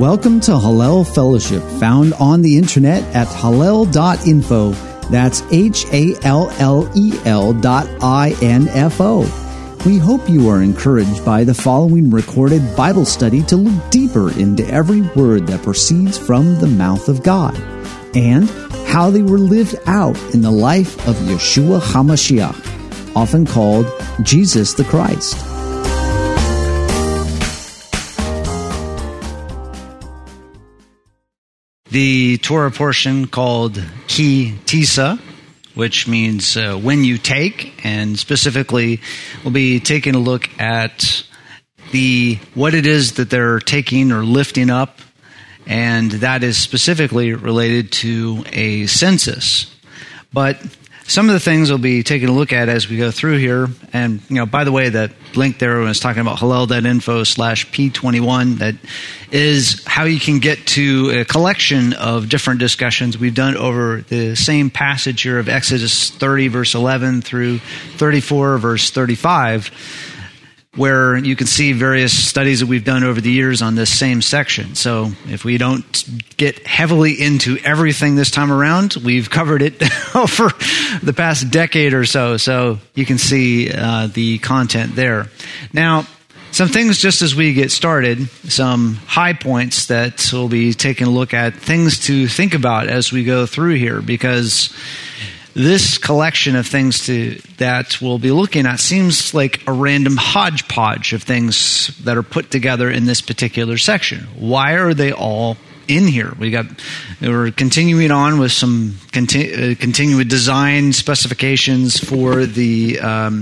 Welcome to Hallel Fellowship, found on the internet at hallel.info. That's HALLEL.info. We hope you are encouraged by the following recorded Bible study to look deeper into every word that proceeds from the mouth of God, and how they were lived out in the life of Yeshua HaMashiach, often called Jesus the Christ. The Torah portion called Ki Tisa, which means when you take, and specifically we'll be taking a look at what it is that they're taking or lifting up, and that is specifically related to a census. But some of the things we'll be taking a look at as we go through here, and by the way, that link there when I was talking about hallel.info/P21, that is how you can get to a collection of different discussions we've done over the same passage here of Exodus 30, verse 11 through 34, verse 35, where you can see various studies that we've done over the years on this same section. So if we don't get heavily into everything this time around, we've covered it over the past decade or so. So you can see the content there. Now, some things just as we get started, some high points that we'll be taking a look at, things to think about as we go through here, because this collection of things that we'll be looking at seems like a random hodgepodge of things that are put together in this particular section. Why are they all in here? We're continuing on with some continued design specifications for the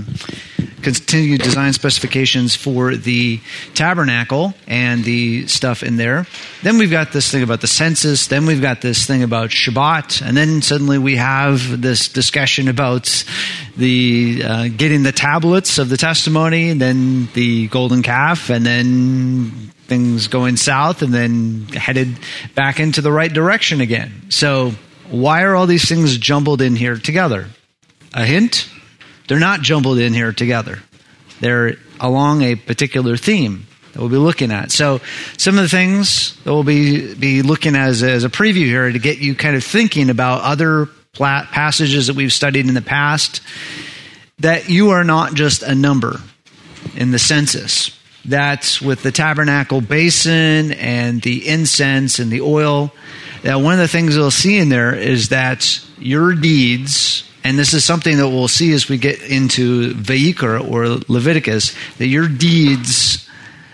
tabernacle and the stuff in there. Then we've got this thing about the census. Then we've got this thing about Shabbat. And then suddenly we have this discussion about the getting the tablets of the testimony, and then the golden calf, and then things going south, and then headed back into the right direction again. So why are all these things jumbled in here together? A hint? They're not jumbled in here together. They're along a particular theme that we'll be looking at. So some of the things that we'll be looking at as a preview here to get you kind of thinking about other passages that we've studied in the past, that you are not just a number in the census. That's with the tabernacle basin and the incense and the oil. That one of the things you'll see in there is that your deeds, and this is something that we'll see as we get into Vayikra or Leviticus, that your deeds,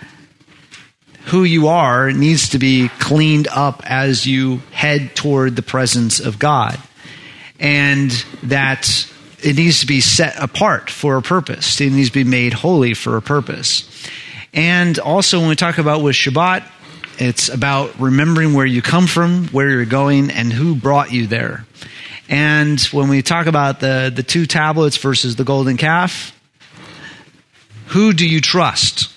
who you are, needs to be cleaned up as you head toward the presence of God. And that it needs to be set apart for a purpose. It needs to be made holy for a purpose. And also when we talk about with Shabbat, it's about remembering where you come from, where you're going, and who brought you there. And when we talk about the two tablets versus the golden calf, who do you trust?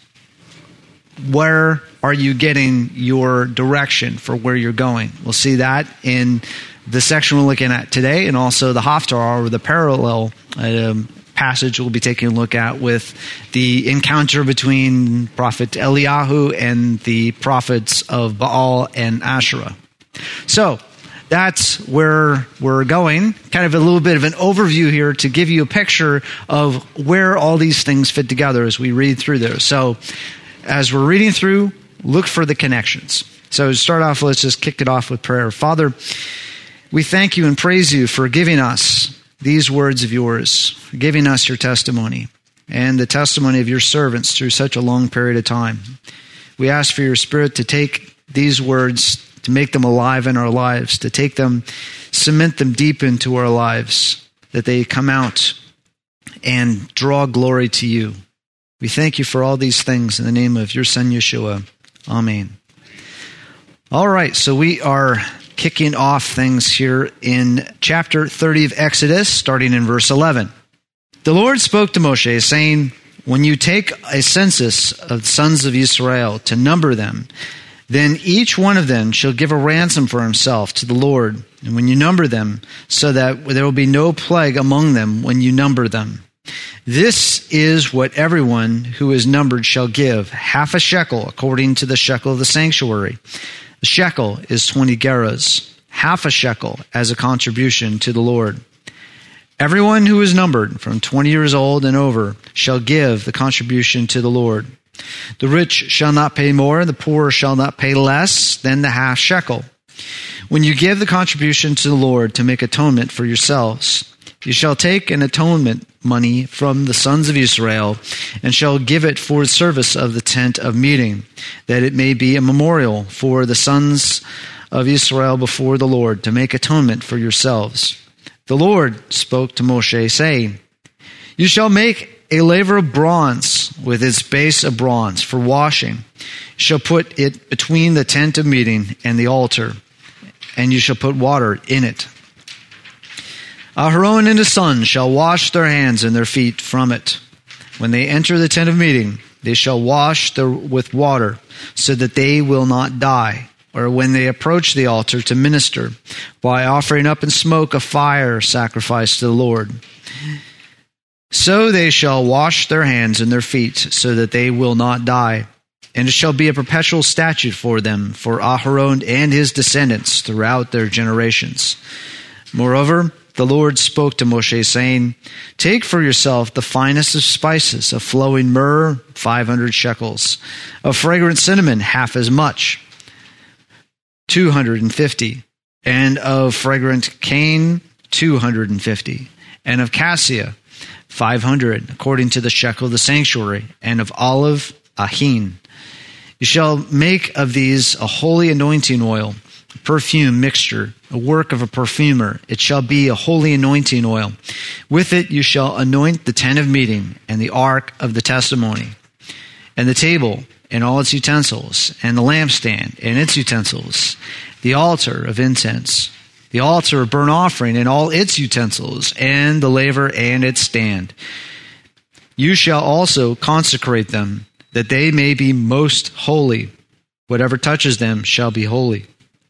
Where are you getting your direction for where you're going? We'll see that in the section we're looking at today, and also the Haftarah, or the parallel passage we'll be taking a look at with the encounter between Prophet Eliyahu and the prophets of Baal and Asherah. So that's where we're going. Kind of a little bit of an overview here to give you a picture of where all these things fit together as we read through there. So as we're reading through, look for the connections. So to start off, let's just kick it off with prayer. Father, we thank you and praise you for giving us these words of yours, giving us your testimony and the testimony of your servants through such a long period of time. We ask for your Spirit to take these words, to make them alive in our lives, to take them, cement them deep into our lives, that they come out and draw glory to you. We thank you for all these things in the name of your Son, Yeshua. Amen. All right, so we are kicking off things here in chapter 30 of Exodus, starting in verse 11. The Lord spoke to Moshe, saying, when you take a census of the sons of Israel to number them, then each one of them shall give a ransom for himself to the Lord. And when you number them, so that there will be no plague among them when you number them. This is what everyone who is numbered shall give, half a shekel according to the shekel of the sanctuary. The shekel is 20 gerahs, half a shekel as a contribution to the Lord. Everyone who is numbered from 20 years old and over shall give the contribution to the Lord. The rich shall not pay more, the poor shall not pay less than the half shekel. When you give the contribution to the Lord to make atonement for yourselves, you shall take an atonement money from the sons of Israel, and shall give it for the service of the tent of meeting, that it may be a memorial for the sons of Israel before the Lord, to make atonement for yourselves. The Lord spoke to Moshe, saying, You shall make a laver of bronze with its base of bronze for washing. You shall put it between the tent of meeting and the altar, and you shall put water in it. Aharon and his sons shall wash their hands and their feet from it. When they enter the tent of meeting, they shall wash with water, so that they will not die. Or when they approach the altar to minister, by offering up in smoke a fire sacrifice to the Lord. So they shall wash their hands and their feet, so that they will not die. And it shall be a perpetual statute for them, for Aharon and his descendants throughout their generations. Moreover, the Lord spoke to Moshe, saying, Take for yourself the finest of spices, of flowing myrrh, 500 shekels, of fragrant cinnamon, half as much, 250, and of fragrant cane, 250, and of cassia, 500, according to the shekel of the sanctuary, and of olive, a hin. You shall make of these a holy anointing oil, a perfume mixture, a work of a perfumer. It shall be a holy anointing oil. With it you shall anoint the tent of meeting, and the ark of the testimony, and the table, and all its utensils, and the lampstand, and its utensils, the altar of incense, the altar of burnt offering, and all its utensils, and the laver and its stand. You shall also consecrate them, that they may be most holy. Whatever touches them shall be holy.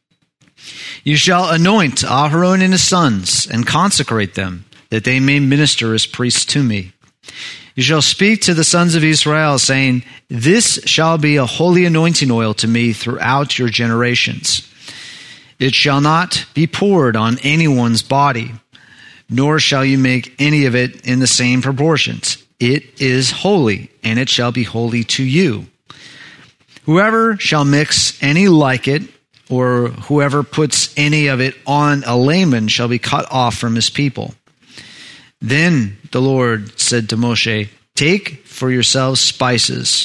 You shall anoint Aharon and his sons, and consecrate them, that they may minister as priests to me. You shall speak to the sons of Israel, saying, This shall be a holy anointing oil to me throughout your generations. It shall not be poured on anyone's body, nor shall you make any of it in the same proportions. It is holy, and it shall be holy to you. Whoever shall mix any like it, or whoever puts any of it on a layman, shall be cut off from his people. Then the Lord said to Moshe, Take for yourselves spices,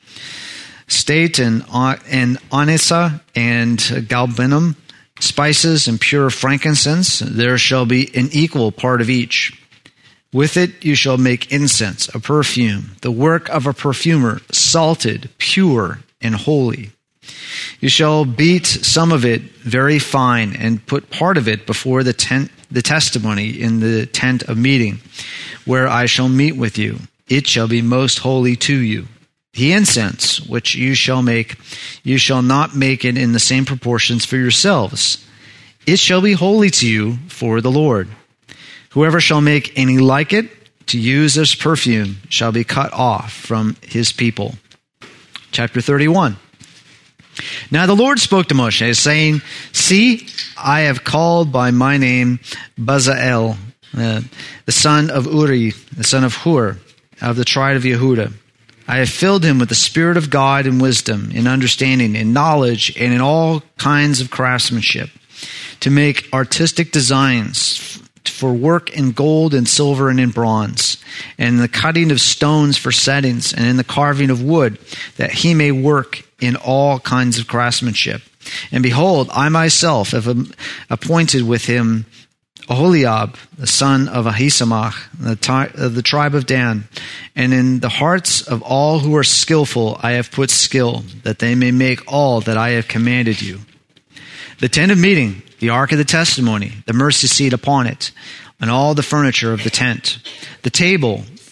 state and anisa and galbanum, spices and pure frankincense. There shall be an equal part of each. With it you shall make incense, a perfume, the work of a perfumer, salted, pure, and holy. You shall beat some of it very fine, and put part of it before the testimony in the tent of meeting, where I shall meet with you. It shall be most holy to you. The incense which you shall make, you shall not make it in the same proportions for yourselves. It shall be holy to you for the Lord. Whoever shall make any like it to use as perfume shall be cut off from his people. Chapter 31. Now the Lord spoke to Moshe, saying, See, I have called by my name Bezalel, the son of Uri, the son of Hur, of the tribe of Yehudah. I have filled him with the Spirit of God in wisdom, in understanding, in knowledge, and in all kinds of craftsmanship, to make artistic designs for work in gold and silver and in bronze, and in the cutting of stones for settings, and in the carving of wood, that he may work in all kinds of craftsmanship. And behold, I myself have appointed with him Aholiab, the son of Ahisamach, of the tribe of Dan. And in the hearts of all who are skillful I have put skill, that they may make all that I have commanded you. The tent of meeting, the ark of the testimony, the mercy seat upon it, and all the furniture of the tent, the table,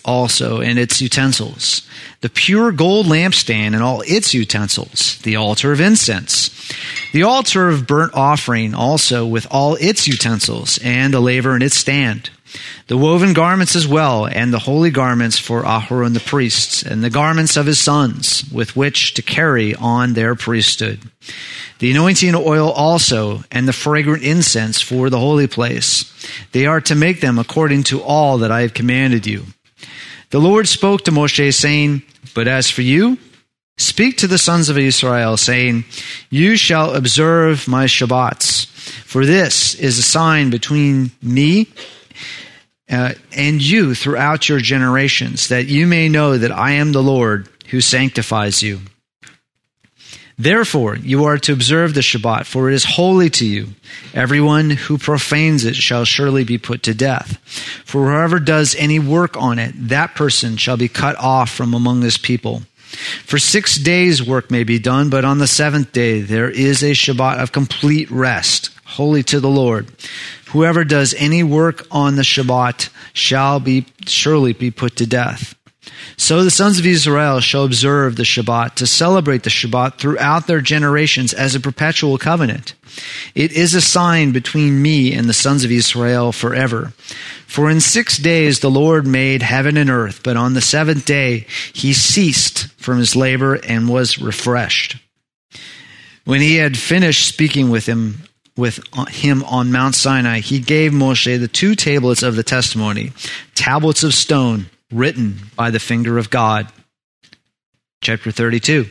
also and its utensils, the pure gold lampstand and all its utensils, the altar of incense, the altar of burnt offering also with all its utensils, and the laver and its stand, the woven garments as well, and the holy garments for Aharon the priest, and the garments of his sons, with which to carry on their priesthood, the anointing oil also, and the fragrant incense for the holy place. They are to make them according to all that I have commanded you. The Lord spoke to Moshe, saying, But as for you, speak to the sons of Israel, saying, You shall observe my Shabbats, for this is a sign between me and you throughout your generations, that you may know that I am the Lord who sanctifies you. Therefore, you are to observe the Shabbat, for it is holy to you. Everyone who profanes it shall surely be put to death. For whoever does any work on it, that person shall be cut off from among his people. For 6 days work may be done, but on the seventh day there is a Shabbat of complete rest, holy to the Lord. Whoever does any work on the Shabbat shall surely be put to death. So the sons of Israel shall observe the Shabbat, to celebrate the Shabbat throughout their generations as a perpetual covenant. It is a sign between me and the sons of Israel forever. For in 6 days the Lord made heaven and earth, but on the seventh day he ceased from his labor and was refreshed. When he had finished speaking with him on Mount Sinai, he gave Moshe the 2 tablets of the testimony, tablets of stone, written by the finger of God. Chapter 32.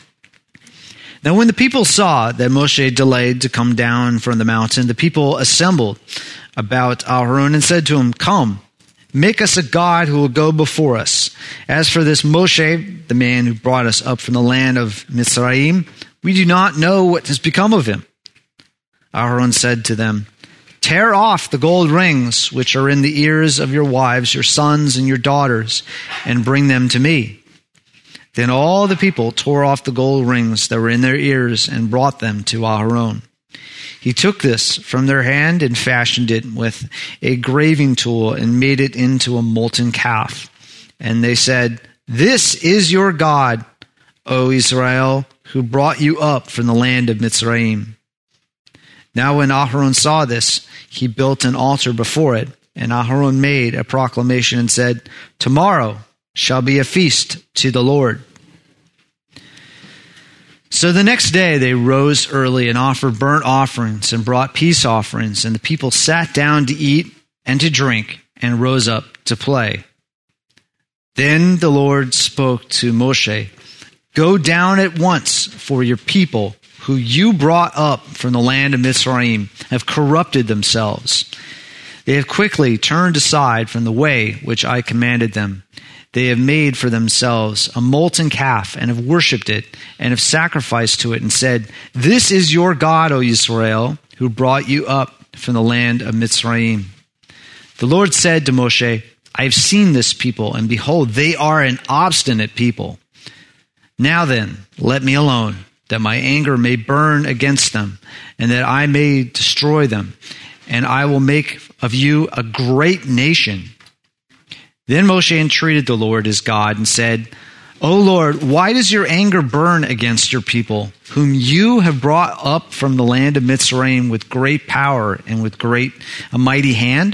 Now when the people saw that Moshe delayed to come down from the mountain, the people assembled about Aharon and said to him, Come, make us a god who will go before us. As for this Moshe, the man who brought us up from the land of Mitzrayim, we do not know what has become of him. Aharon said to them, Tear off the gold rings which are in the ears of your wives, your sons, and your daughters, and bring them to me. Then all the people tore off the gold rings that were in their ears and brought them to Aharon. He took this from their hand and fashioned it with a graving tool and made it into a molten calf. And they said, This is your God, O Israel, who brought you up from the land of Mitzrayim. Now when Aharon saw this, he built an altar before it, and Aharon made a proclamation and said, Tomorrow shall be a feast to the Lord. So the next day they rose early and offered burnt offerings and brought peace offerings, and the people sat down to eat and to drink and rose up to play. Then the Lord spoke to Moshe, Go down at once, for your people who you brought up from the land of Mitzrayim have corrupted themselves. They have quickly turned aside from the way which I commanded them. They have made for themselves a molten calf and have worshipped it and have sacrificed to it and said, This is your God, O Israel, who brought you up from the land of Mitzrayim. The Lord said to Moshe, I have seen this people, and behold, they are an obstinate people. Now then, let me alone, that my anger may burn against them, and that I may destroy them, and I will make of you a great nation. Then Moshe entreated the Lord his God and said, O Lord, why does your anger burn against your people, whom you have brought up from the land of Mitzrayim with great power and with a mighty hand?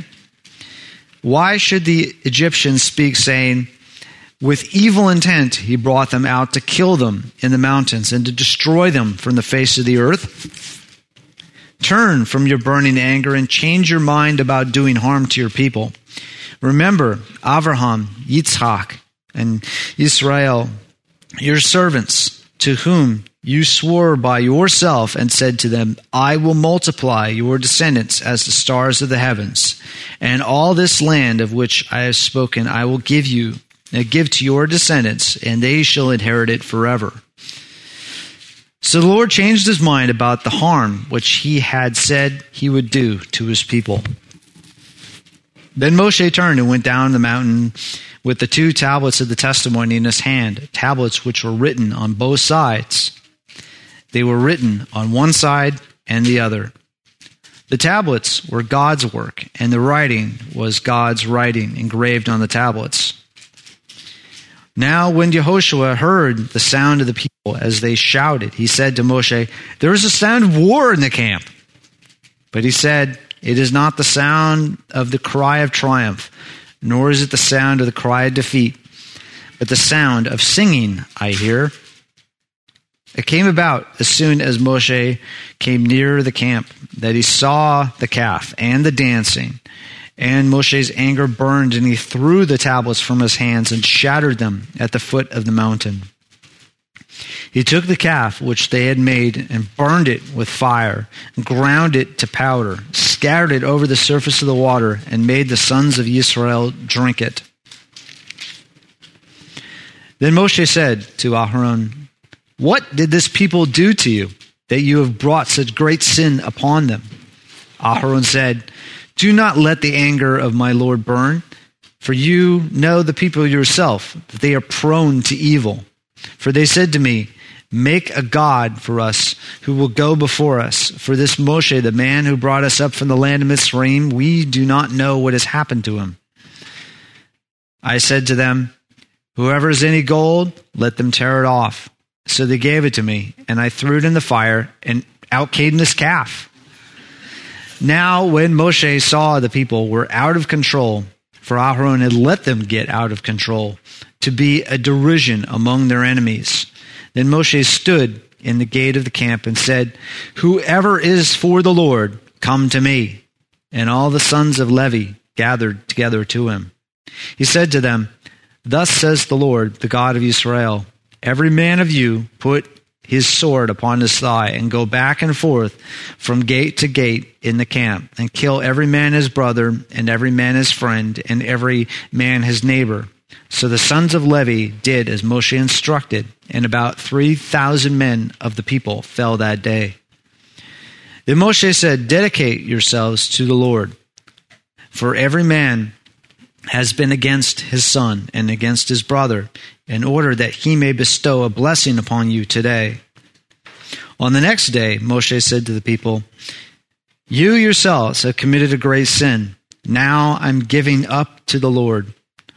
Why should the Egyptians speak, saying, With evil intent he brought them out to kill them in the mountains and to destroy them from the face of the earth? Turn from your burning anger and change your mind about doing harm to your people. Remember Avraham, Yitzhak, and Israel, your servants, to whom you swore by yourself and said to them, I will multiply your descendants as the stars of the heavens, and all this land of which I have spoken I will give to your descendants, and they shall inherit it forever. So the Lord changed his mind about the harm which he had said he would do to his people. Then Moshe turned and went down the mountain with the 2 tablets of the testimony in his hand, tablets which were written on both sides. They were written on one side and the other. The tablets were God's work, and the writing was God's writing engraved on the tablets. Now when Yehoshua heard the sound of the people as they shouted, he said to Moshe, "There is a sound of war in the camp." But he said, "It is not the sound of the cry of triumph, nor is it the sound of the cry of defeat, but the sound of singing I hear." It came about as soon as Moshe came near the camp that he saw the calf and the dancing. And Moshe's anger burned, and he threw the tablets from his hands and shattered them at the foot of the mountain. He took the calf which they had made and burned it with fire, and ground it to powder, scattered it over the surface of the water, and made the sons of Israel drink it. Then Moshe said to Aharon, "What did this people do to you, that you have brought such great sin upon them?" Aharon said, "Do not let the anger of my Lord burn, for you know the people yourself, that they are prone to evil. For they said to me, 'Make a god for us who will go before us. For this Moshe, the man who brought us up from the land of Mitzrayim, we do not know what has happened to him.' I said to them, 'Whoever has any gold, let them tear it off.' So they gave it to me, and I threw it in the fire, and out came this calf." Now when Moshe saw the people were out of control, for Aharon had let them get out of control, to be a derision among their enemies, then Moshe stood in the gate of the camp and said, "Whoever is for the Lord, come to me." And all the sons of Levi gathered together to him. He said to them, "Thus says the Lord, the God of Israel, every man of you put his sword upon his thigh, and go back and forth from gate to gate in the camp, and kill every man his brother, and every man his friend, and every man his neighbor." So the sons of Levi did as Moshe instructed, and about 3,000 men of the people fell that day. Then Moshe said, "Dedicate yourselves to the Lord, for every man has been against his son and against his brother, in order that he may bestow a blessing upon you today." On the next day, Moshe said to the people, "You yourselves have committed a great sin. Now I'm giving up to the Lord.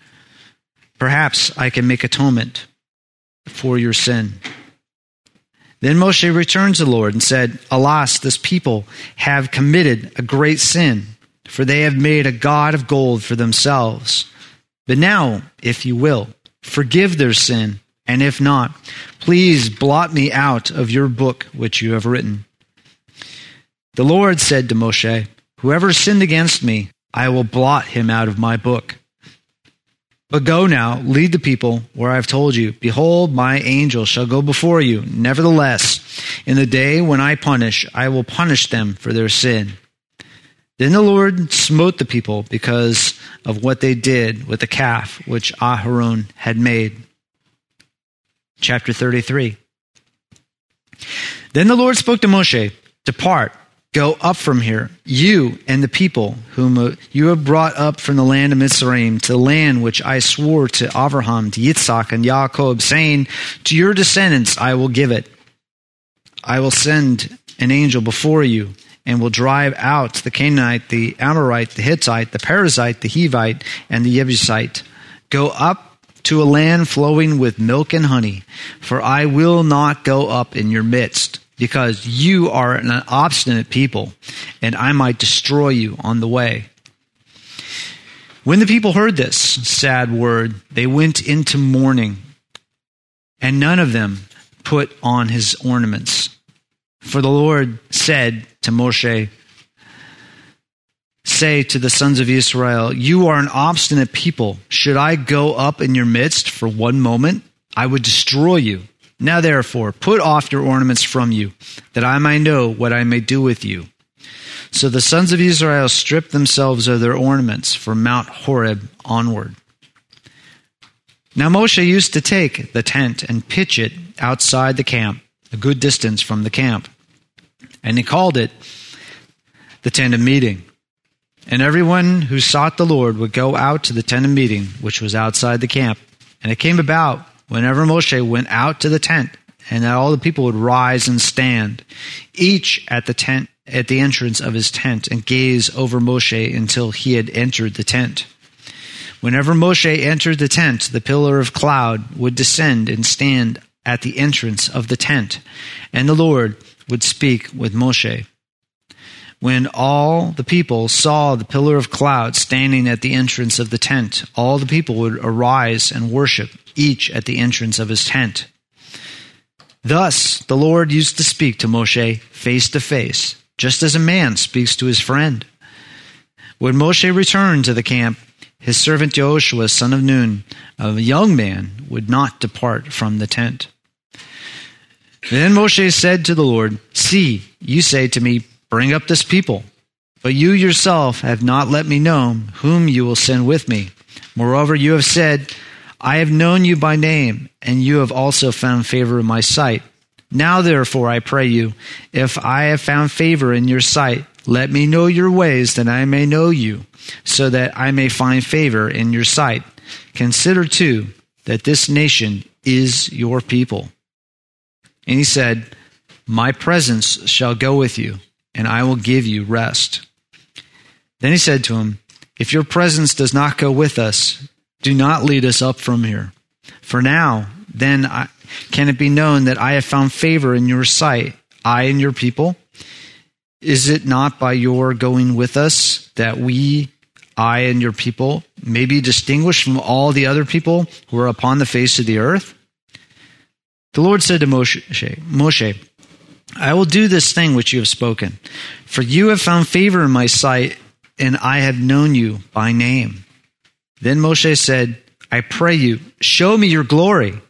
Perhaps I can make atonement for your sin." Then Moshe returned to the Lord and said, "Alas, this people have committed a great sin, for they have made a god of gold for themselves. But now, if you will, forgive their sin, and if not, please blot me out of your book which you have written." The Lord said to Moshe, "Whoever sinned against me, I will blot him out of my book. But go now, lead the people where I have told you. Behold, my angel shall go before you. Nevertheless, in the day when I punish, I will punish them for their sin." Then the Lord smote the people because of what they did with the calf which Aharon had made. Chapter 33. Then the Lord spoke to Moshe, "Depart, go up from here, you and the people whom you have brought up from the land of Mitzrayim, to the land which I swore to Abraham, to Yitzhak, and Yaakov, saying, 'To your descendants I will give it.' I will send an angel before you, and will drive out the Canaanite, the Amorite, the Hittite, the Perizzite, the Hivite, and the Jebusite. Go up to a land flowing with milk and honey, for I will not go up in your midst, because you are an obstinate people, and I might destroy you on the way." When the people heard this sad word, they went into mourning, and none of them put on his ornaments. For the Lord said to Moshe, "Say to the sons of Israel, you are an obstinate people. Should I go up in your midst for one moment? I would destroy you. Now therefore, put off your ornaments from you, that I might know what I may do with you." So the sons of Israel stripped themselves of their ornaments from Mount Horeb onward. Now Moshe used to take the tent and pitch it outside the camp, a good distance from the camp. And he called it the tent of meeting. And everyone who sought the Lord would go out to the tent of meeting, which was outside the camp. And it came about, whenever Moshe went out to the tent, and that all the people would rise and stand, each at the entrance of his tent, and gaze over Moshe until he had entered the tent. Whenever Moshe entered the tent, the pillar of cloud would descend and stand at the entrance of the tent, and the Lord would speak with Moshe. When all the people saw the pillar of cloud standing at the entrance of the tent, all the people would arise and worship, each at the entrance of his tent. Thus the Lord used to speak to Moshe face to face, just as a man speaks to his friend. When Moshe returned to the camp, his servant Joshua, son of Nun, a young man, would not depart from the tent. Then Moshe said to the Lord, "See, you say to me, 'Bring up this people.' But you yourself have not let me know whom you will send with me. Moreover, you have said, 'I have known you by name, and you have also found favor in my sight.' Now therefore, I pray you, if I have found favor in your sight, let me know your ways, that I may know you, so that I may find favor in your sight. Consider too that this nation is your people." And he said, "My presence shall go with you, and I will give you rest." Then he said to him, "If your presence does not go with us, do not lead us up from here. For now, then, can it be known that I have found favor in your sight, I and your people? Is it not by your going with us that I and your people, may be distinguished from all the other people who are upon the face of the earth?" The Lord said to Moshe, "I will do this thing which you have spoken, for you have found favor in my sight, and I have known you by name." Then Moshe said, "I pray you, show me your glory."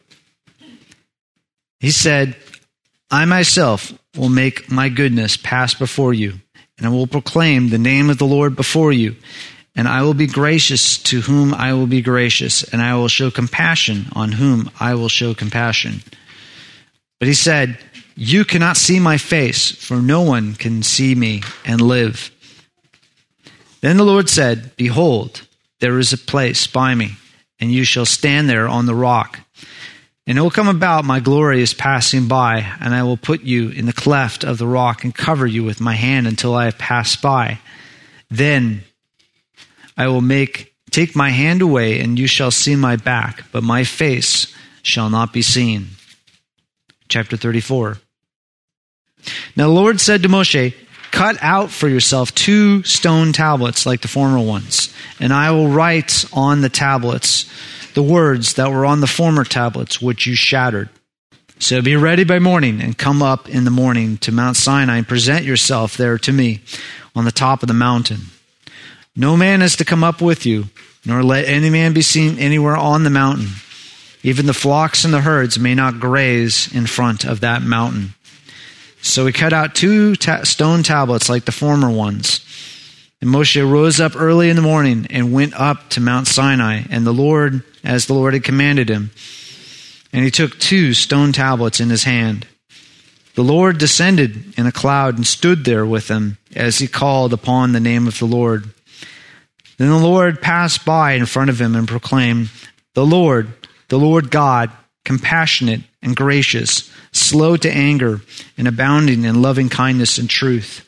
He said, "I myself will make my goodness pass before you, and I will proclaim the name of the Lord before you, and I will be gracious to whom I will be gracious, and I will show compassion on whom I will show compassion." But he said, "You cannot see my face, for no one can see me and live." Then the Lord said, "Behold, there is a place by me, and you shall stand there on the rock. And it will come about, my glory is passing by, and I will put you in the cleft of the rock and cover you with my hand until I have passed by. Then I will take my hand away, and you shall see my back, but my face shall not be seen." Chapter 34. Now the Lord said to Moshe, "Cut out for yourself 2 stone tablets like the former ones, and I will write on the tablets the words that were on the former tablets which you shattered. So be ready by morning, and come up in the morning to Mount Sinai, and present yourself there to me on the top of the mountain. No man is to come up with you, nor let any man be seen anywhere on the mountain. Even the flocks and the herds may not graze in front of that mountain." So he cut out 2 stone tablets like the former ones. And Moshe rose up early in the morning and went up to Mount Sinai, and as the Lord had commanded him. And he took 2 stone tablets in his hand. The Lord descended in a cloud and stood there with him as he called upon the name of the Lord. Then the Lord passed by in front of him and proclaimed, the Lord God, compassionate and gracious, slow to anger, and abounding in loving kindness and truth,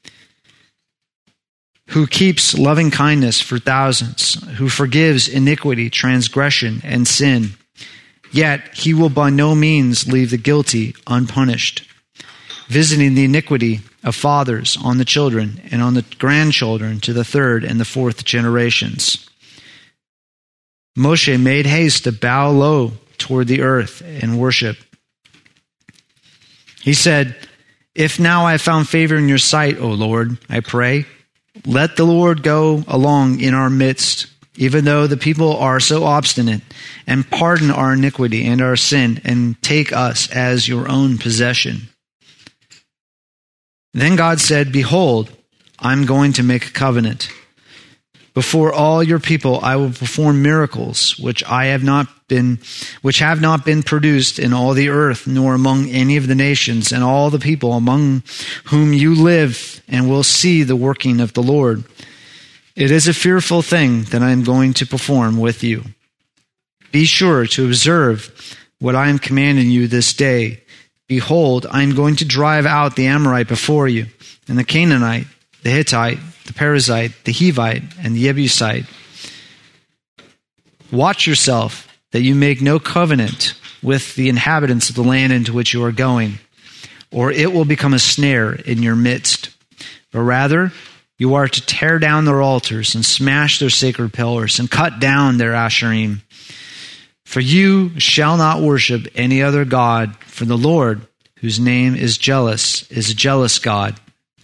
who keeps loving kindness for thousands, who forgives iniquity, transgression, and sin. Yet he will by no means leave the guilty unpunished, visiting the iniquity of fathers on the children and on the grandchildren to the 3rd and the 4th generations. Moshe made haste to bow low toward the earth and worship. He said, "If now I have found favor in your sight, O Lord, I pray, let the Lord go along in our midst, even though the people are so obstinate, and pardon our iniquity and our sin, and take us as your own possession." Then God said, "Behold, I'm going to make a covenant. Before all your people I will perform miracles which have not been produced in all the earth, nor among any of the nations, and all the people among whom you live, and will see the working of the Lord. It is a fearful thing that I am going to perform with you. Be sure to observe what I am commanding you this day. Behold, I am going to drive out the Amorite before you, and the Canaanite, the Hittite, the Perizzite, the Hivite, and the Jebusite. Watch yourself that you make no covenant with the inhabitants of the land into which you are going, or it will become a snare in your midst. But rather, you are to tear down their altars and smash their sacred pillars and cut down their Asherim. For you shall not worship any other God, for the Lord, whose name is a jealous God.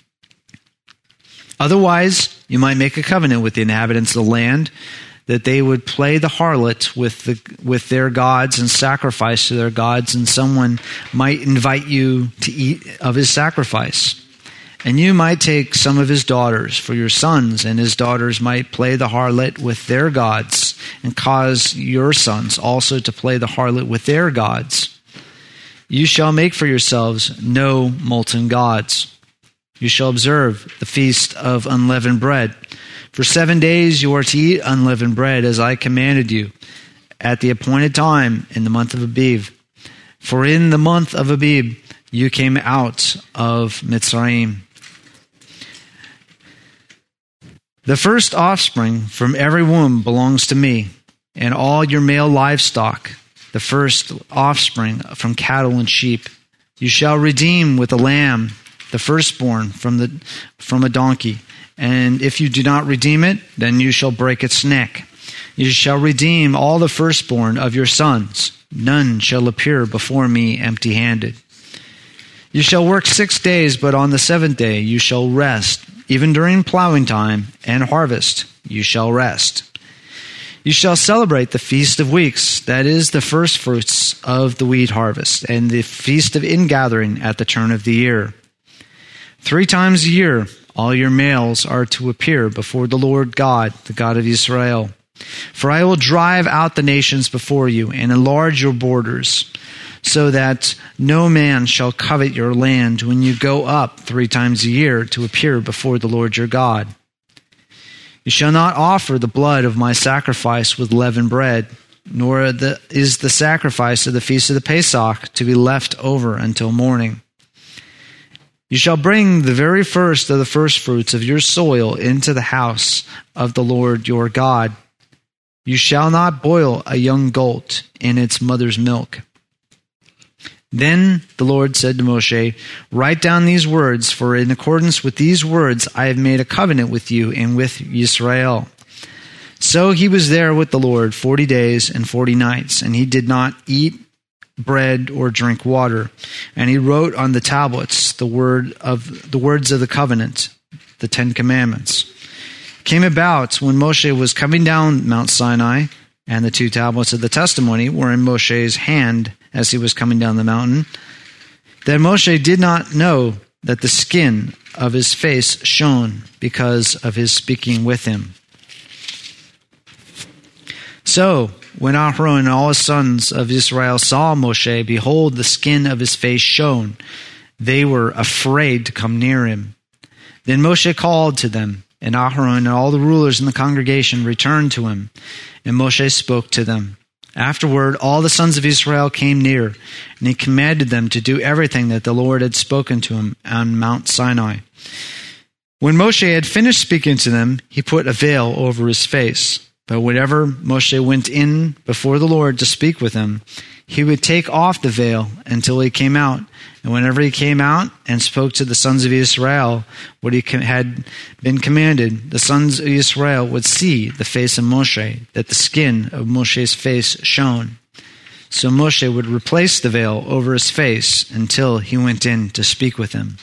Otherwise, you might make a covenant with the inhabitants of the land, that they would play the harlot with their gods and sacrifice to their gods, and someone might invite you to eat of his sacrifice. And you might take some of his daughters for your sons, and his daughters might play the harlot with their gods, and cause your sons also to play the harlot with their gods. You shall make for yourselves no molten gods. You shall observe the feast of unleavened bread. For 7 days you are to eat unleavened bread, as I commanded you, at the appointed time in the month of Abib. For in the month of Abib you came out of Mitzrayim. The first offspring from every womb belongs to me, and all your male livestock, the first offspring from cattle and sheep. You shall redeem with a lamb the firstborn from a donkey. And if you do not redeem it, then you shall break its neck. You shall redeem all the firstborn of your sons. None shall appear before me empty-handed. You shall work 6 days, but on the 7th day you shall rest. Even during plowing time and harvest you shall rest. You shall celebrate the Feast of Weeks, that is, the first fruits of the wheat harvest, and the Feast of Ingathering at the turn of the year. 3 times a year all your males are to appear before the Lord God, the God of Israel. For I will drive out the nations before you and enlarge your borders, so that no man shall covet your land when you go up 3 times a year to appear before the Lord your God. You shall not offer the blood of my sacrifice with leavened bread, nor is the sacrifice of the feast of the Pesach to be left over until morning. You shall bring the very first of the firstfruits of your soil into the house of the Lord your God. You shall not boil a young goat in its mother's milk. Then the Lord said to Moshe, write down these words, for in accordance with these words I have made a covenant with you and with Israel. So he was there with the Lord 40 days and 40 nights, and he did not eat bread or drink water. And he wrote on the tablets the words of the covenant, the 10 Commandments. It came about when Moshe was coming down Mount Sinai, and the 2 tablets of the testimony were in Moshe's hand as he was coming down the mountain, that Moshe did not know that the skin of his face shone because of his speaking with him. So when Aaron and all his sons of Israel saw Moshe, behold, the skin of his face shone. They were afraid to come near him. Then Moshe called to them, and Aaron and all the rulers in the congregation returned to him, and Moshe spoke to them. Afterward, all the sons of Israel came near, and he commanded them to do everything that the Lord had spoken to him on Mount Sinai. When Moshe had finished speaking to them, he put a veil over his face. But whenever Moshe went in before the Lord to speak with him, he would take off the veil until he came out. And whenever he came out and spoke to the sons of Israel what he had been commanded, the sons of Israel would see the face of Moshe, that the skin of Moshe's face shone. So Moshe would replace the veil over his face until he went in to speak with him.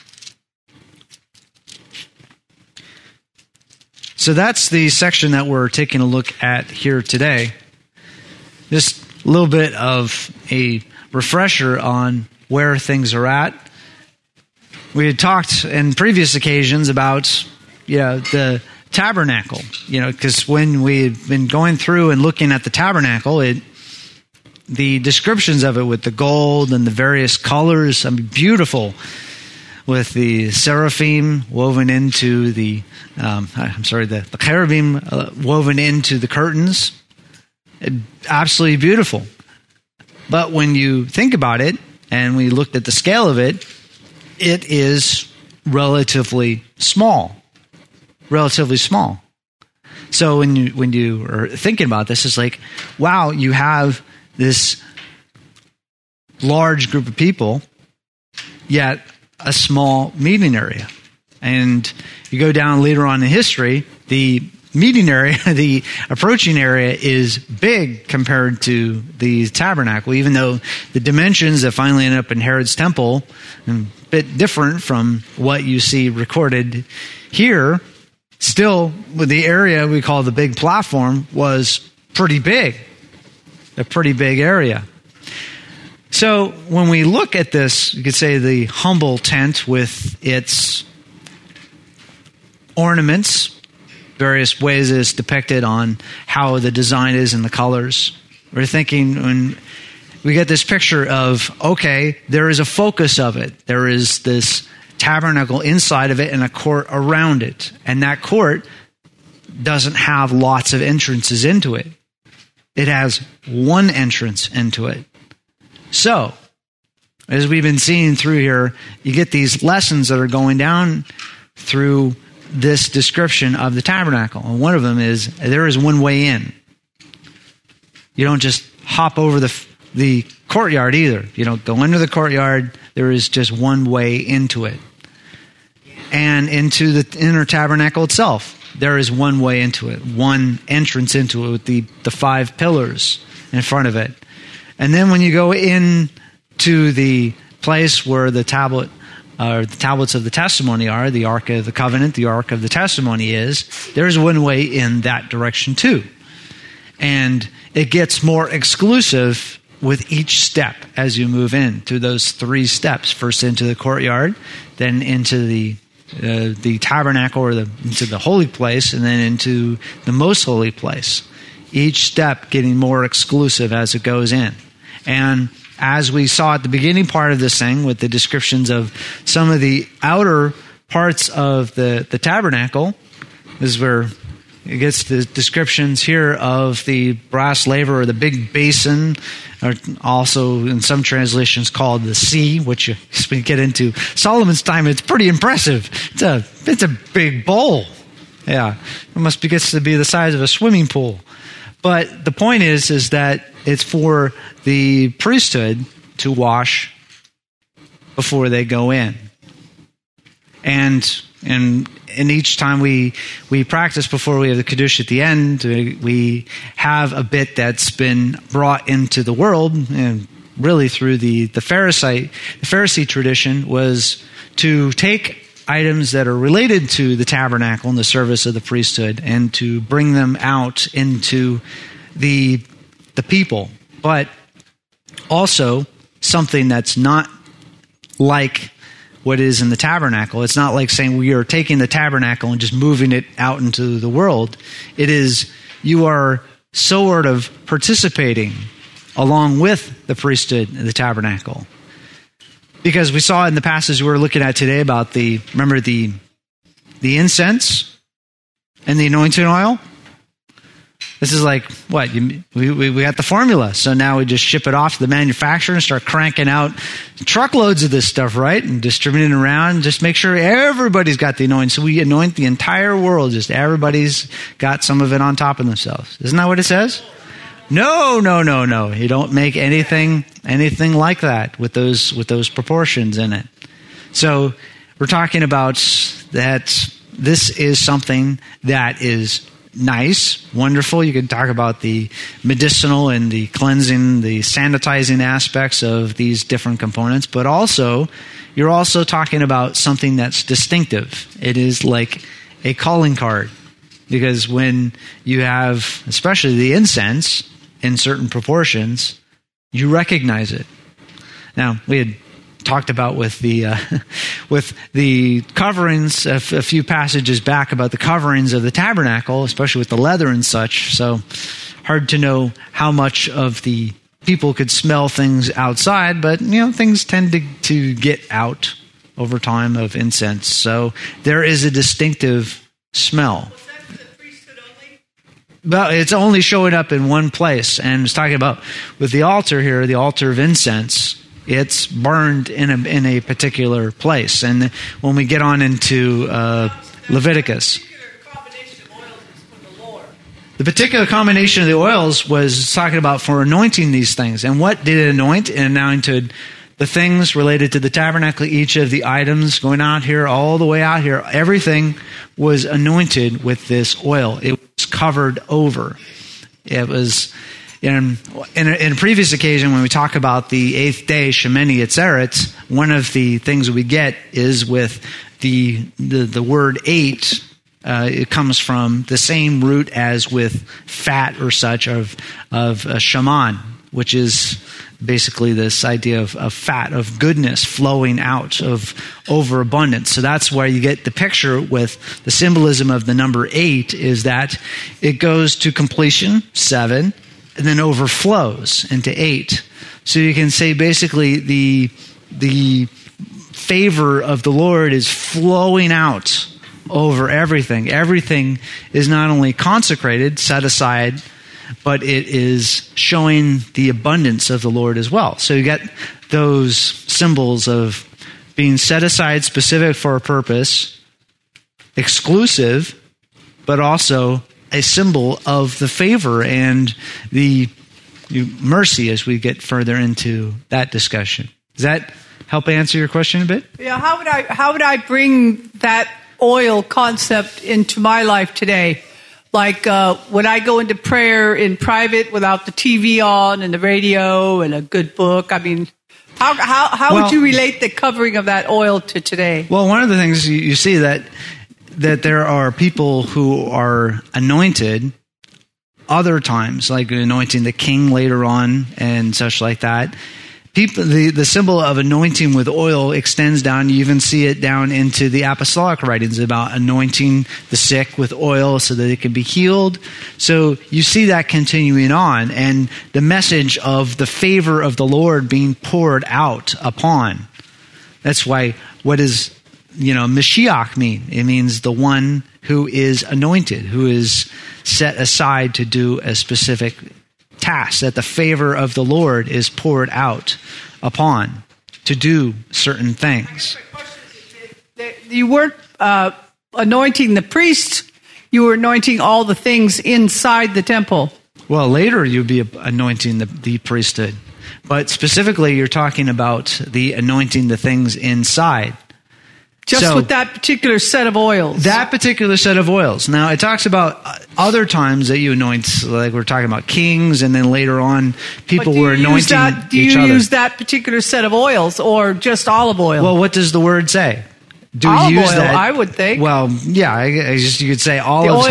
So that's the section that we're taking a look at here today. Just a little bit of a refresher on where things are at. We had talked in previous occasions about, the tabernacle, because when we've been going through and looking at the tabernacle, the descriptions of it with the gold and the various colors, beautiful, with the seraphim woven into the cherubim woven into the curtains. Absolutely beautiful. But when you think about it, and we looked at the scale of it, it is relatively small. So when you are thinking about this, it's like, wow, you have this large group of people, yet a small meeting area. And you go down later on in history, the meeting area, the approaching area is big compared to the tabernacle, even though the dimensions that finally end up in Herod's temple are a bit different from what you see recorded here. Still, with the area we call the big platform was pretty big, a pretty big area. So when we look at this, you could say the humble tent with its ornaments, various ways it's depicted on how the design is and the colors. We're thinking when we get this picture of, okay, there is a focus of it. There is this tabernacle inside of it and a court around it. And that court doesn't have lots of entrances into it. It has one entrance into it. So, as we've been seeing through here, you get these lessons that are going down through this description of the tabernacle. And one of them is there is one way in. You don't just hop over the courtyard either. You don't go into the courtyard. There is just one way into it. And into the inner tabernacle itself, there is one way into it, one entrance into it with the 5 pillars in front of it. And then when you go in to the place where the tablets of the testimony are, the Ark of the Covenant, the Ark of the Testimony is, there's one way in that direction too. And it gets more exclusive with each step as you move in through those 3 steps. First into the courtyard, then into the tabernacle or into the holy place, and then into the most holy place. Each step getting more exclusive as it goes in. And as we saw at the beginning part of this thing with the descriptions of some of the outer parts of the tabernacle, this is where it gets the descriptions here of the brass laver or the big basin, or also in some translations called the sea, which as we get into Solomon's time, it's pretty impressive. It's a big bowl. Yeah, it gets to be the size of a swimming pool. But the point is that it's for the priesthood to wash before they go in. And each time we practice before we have the Kiddush at the end, we have a bit that's been brought into the world, and really through the Pharisee tradition, was to take items that are related to the tabernacle and the service of the priesthood and to bring them out into the people. But also something that's not like what is in the tabernacle. It's not like saying we are taking the tabernacle and just moving it out into the world. It is, you are sort of participating along with the priesthood and the tabernacle. Because we saw in the passage we were looking at today about the incense and the anointing oil. This is like, what? We got the formula. So now we just ship it off to the manufacturer and start cranking out truckloads of this stuff, right? And distributing it around. Just make sure everybody's got the anointing. So we anoint the entire world. Just everybody's got some of it on top of themselves. Isn't that what it says? No. You don't make anything like that with those proportions in it. So we're talking about that this is something that is nice, wonderful. You can talk about the medicinal and the cleansing, the sanitizing aspects of these different components, but also, you're also talking about something that's distinctive. It is like a calling card, because when you have, especially the incense, in certain proportions, you recognize it. Now, we had talked about with the coverings a few passages back about the coverings of the tabernacle, especially with the leather and such. So hard to know how much of the people could smell things outside, but things tend to get out over time of incense. So there is a distinctive smell. Was that for the priesthood only? Well, it's only showing up in one place, and it's talking about with the altar here, the altar of incense. It's burned in a particular place. And when we get on into Leviticus, Particular combination of oils is for the Lord. The particular combination of the oils was talking about for anointing these things. And what did it anoint? It anointed the things related to the tabernacle, each of the items going out here, all the way out here. Everything was anointed with this oil. It was covered over. It was in a previous occasion when we talk about the 8th day, Shemini Atzeret, one of the things that we get is with the word 8. It comes from the same root as with fat or such of shaman, which is basically this idea of fat, of goodness flowing out, of overabundance. So that's where you get the picture with the symbolism of the number 8 is that it goes to completion, 7, and then overflows into 8. So you can say basically the favor of the Lord is flowing out over everything. Everything is not only consecrated, set aside, but it is showing the abundance of the Lord as well. So you get those symbols of being set aside specific for a purpose, exclusive, but also a symbol of the favor and the mercy as we get further into that discussion. Does that help answer your question a bit? Yeah, how would I bring that oil concept into my life today? Like when I go into prayer in private without the TV on and the radio and a good book. I mean, how would you relate the covering of that oil to today? Well, one of the things you see that there are people who are anointed other times, like anointing the king later on and such like that. People, the symbol of anointing with oil extends down. You even see it down into the apostolic writings about anointing the sick with oil so that they can be healed. So you see that continuing on, and the message of the favor of the Lord being poured out upon. That's why what does Mashiach mean? It means the one who is anointed, who is set aside to do a specific task, that the favor of the Lord is poured out upon to do certain things. You weren't anointing the priests, you were anointing all the things inside the temple. Well, later you'd be anointing the priesthood. But specifically, you're talking about the anointing the things inside. Just with that particular set of oils. That particular set of oils. Now, it talks about other times that you anoint, like we're talking about kings, and then later on, people were anointing each other. Do you use that particular set of oils or just olive oil? Well, what does the word say? Do olive we use oil, that? I would think. Well, yeah, you could say olives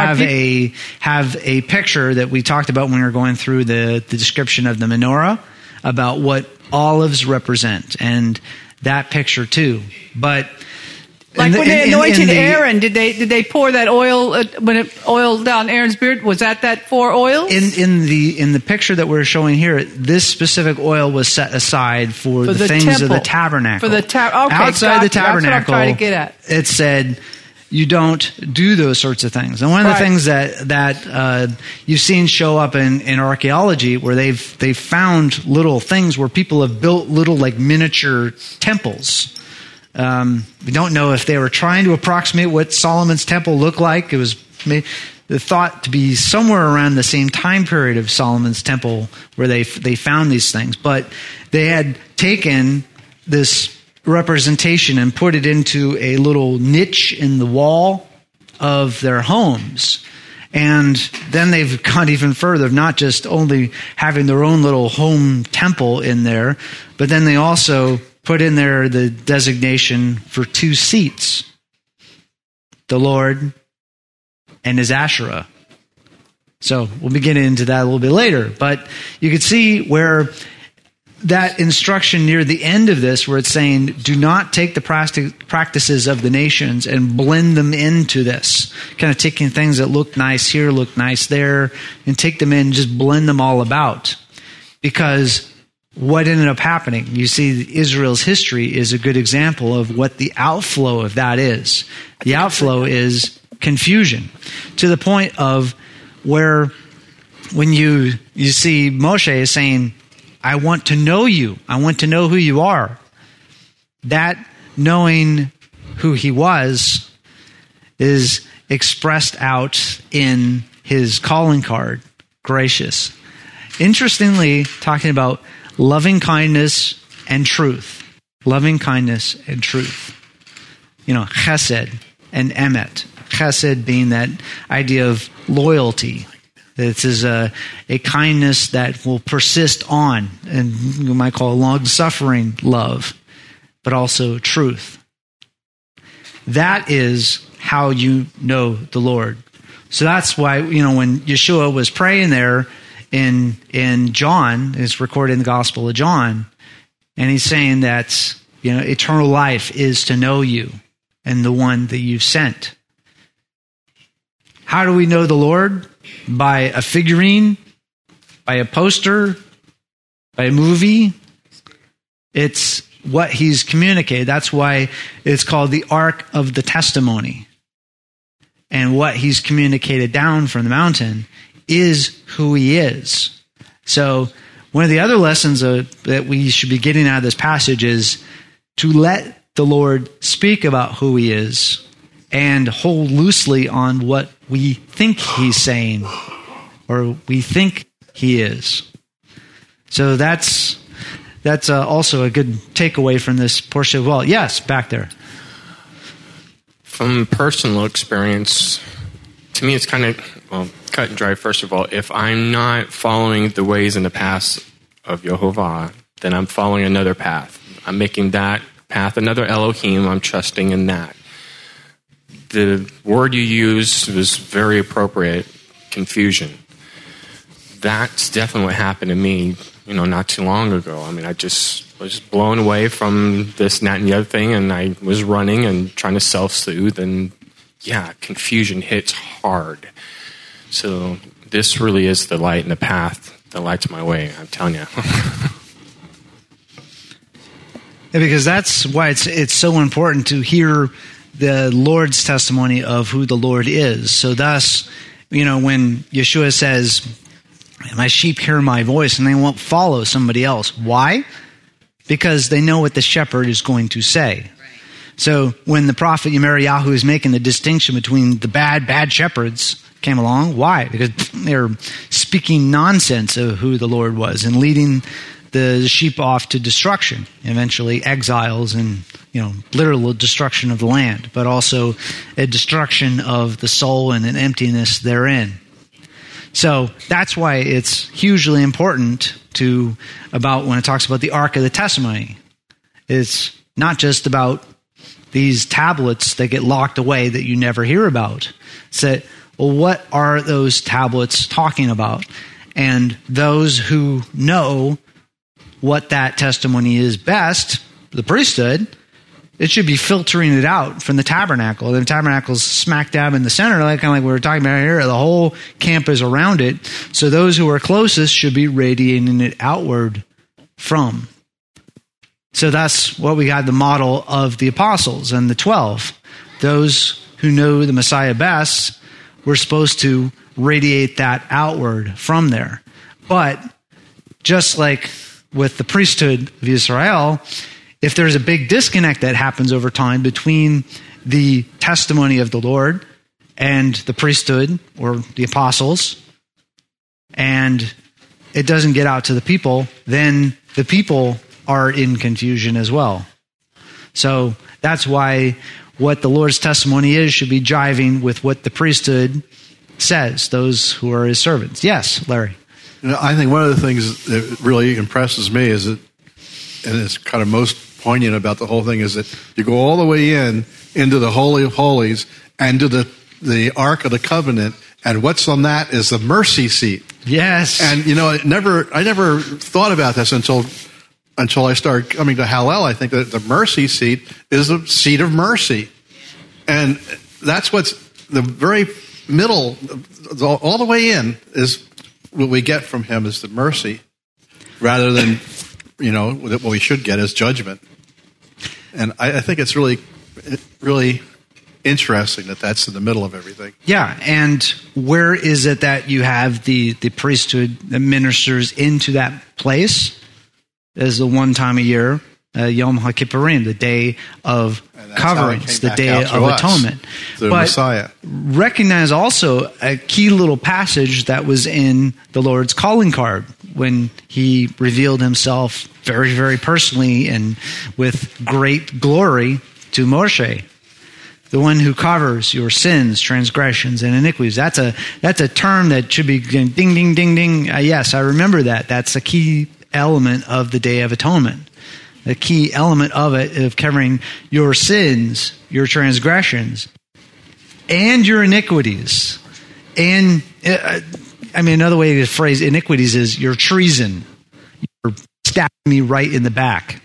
have a picture that we talked about when we were going through the description of the menorah about what olives represent, and that picture too. But like when they anointed Aaron, did they pour that oil when it oiled down Aaron's beard? Was that 4 oils? In the picture that we're showing here, this specific oil was set aside for the things temple. of the tabernacle. For the outside the tabernacle, that's what I'm trying to get at. It said you don't do those sorts of things. And one of the things that you've seen show up in archaeology, where they've found little things where people have built little like miniature temples. We don't know if they were trying to approximate what Solomon's temple looked like. It was thought to be somewhere around the same time period of Solomon's temple where they found these things. But they had taken this representation and put it into a little niche in the wall of their homes. And then they've gone even further, not just only having their own little home temple in there, but then they also put in there the designation for 2 seats, the Lord and his Asherah. So we'll be getting into that a little bit later. But you can see where that instruction near the end of this, where it's saying, do not take the practices of the nations and blend them into this. Kind of taking things that look nice here, look nice there, and take them in and just blend them all about. Because what ended up happening, you see, Israel's history is a good example of what the outflow of that is. The outflow is confusion, to the point of where when you see Moshe is saying, I want to know you. I want to know who you are. That knowing who he was is expressed out in his calling card, gracious. Interestingly, talking about loving kindness and truth. Loving kindness and truth. Chesed and emet. Chesed being that idea of loyalty. This is a kindness that will persist on, and you might call it long-suffering love, but also truth. That is how you know the Lord. So that's why, when Yeshua was praying there in John, it's recorded in the Gospel of John, and he's saying that, eternal life is to know you and the one that you've sent. How do we know the Lord? By a figurine, by a poster, by a movie. It's what he's communicated. That's why it's called the Ark of the Testimony. And what he's communicated down from the mountain is who he is. So one of the other lessons that we should be getting out of this passage is to let the Lord speak about who he is and hold loosely on what we think he's saying or we think he is. So that's also a good takeaway from this portion. Well, yes, back there. From personal experience, to me it's kind of, cut and dry. First of all, if I'm not following the ways and the paths of Yehovah, then I'm following another path. I'm making that path another Elohim. I'm trusting in that. The word you used was very appropriate, confusion. That's definitely what happened to me, not too long ago. I mean, I just was blown away from this and that and the other thing, and I was running and trying to self-soothe, and confusion hits hard. So this really is the light and the path that lights my way, I'm telling you. Because that's why it's so important to hear the Lord's testimony of who the Lord is. So thus, when Yeshua says, my sheep hear my voice and they won't follow somebody else. Why? Because they know what the shepherd is going to say. So when the prophet Yirmiyahu is making the distinction between the bad shepherds came along, why? Because they're speaking nonsense of who the Lord was and leading the sheep off to destruction, eventually exiles and literal destruction of the land, but also a destruction of the soul and an emptiness therein. So that's why it's hugely important about when it talks about the Ark of the Testimony. It's not just about these tablets that get locked away that you never hear about. It's that, well, what are those tablets talking about? And those who know what that testimony is best, the priesthood, it should be filtering it out from the tabernacle. The tabernacle's smack dab in the center, kind of like we were talking about here. The whole camp is around it. So those who are closest should be radiating it outward from. So that's what we got, the model of the apostles and the 12. Those who know the Messiah best were supposed to radiate that outward from there. But just like with the priesthood of Israel, if there's a big disconnect that happens over time between the testimony of the Lord and the priesthood or the apostles, and it doesn't get out to the people, then the people are in confusion as well. So that's why what the Lord's testimony is should be jiving with what the priesthood says, those who are his servants. Yes, Larry. I think one of the things that really impresses me is that, and it's kind of most poignant about the whole thing, is that you go all the way into the Holy of Holies and to the Ark of the Covenant, and what's on that is the mercy seat. Yes. And I never thought about this until I started coming to Hallel. I think that the mercy seat is the seat of mercy, and that's what's the very middle, all the way in, is what we get from him is the mercy, rather than what we should get is judgment. And I think it's really, really interesting that that's in the middle of everything. Yeah, and where is it that you have the priesthood that ministers into that place? As the one time a year, Yom HaKippurim, the Day of Coverings, the Day of Atonement. The but Messiah. Recognize also a key little passage that was in the Lord's calling card when he revealed himself very, very personally and with great glory to Moshe. The one who covers your sins, transgressions, and iniquities. That's a term that should be ding, ding, ding, ding. Yes, I remember that. That's a key element of the Day of Atonement. The key element of it, of covering your sins, your transgressions, and your iniquities. And, another way to phrase iniquities is your treason. You're stabbing me right in the back.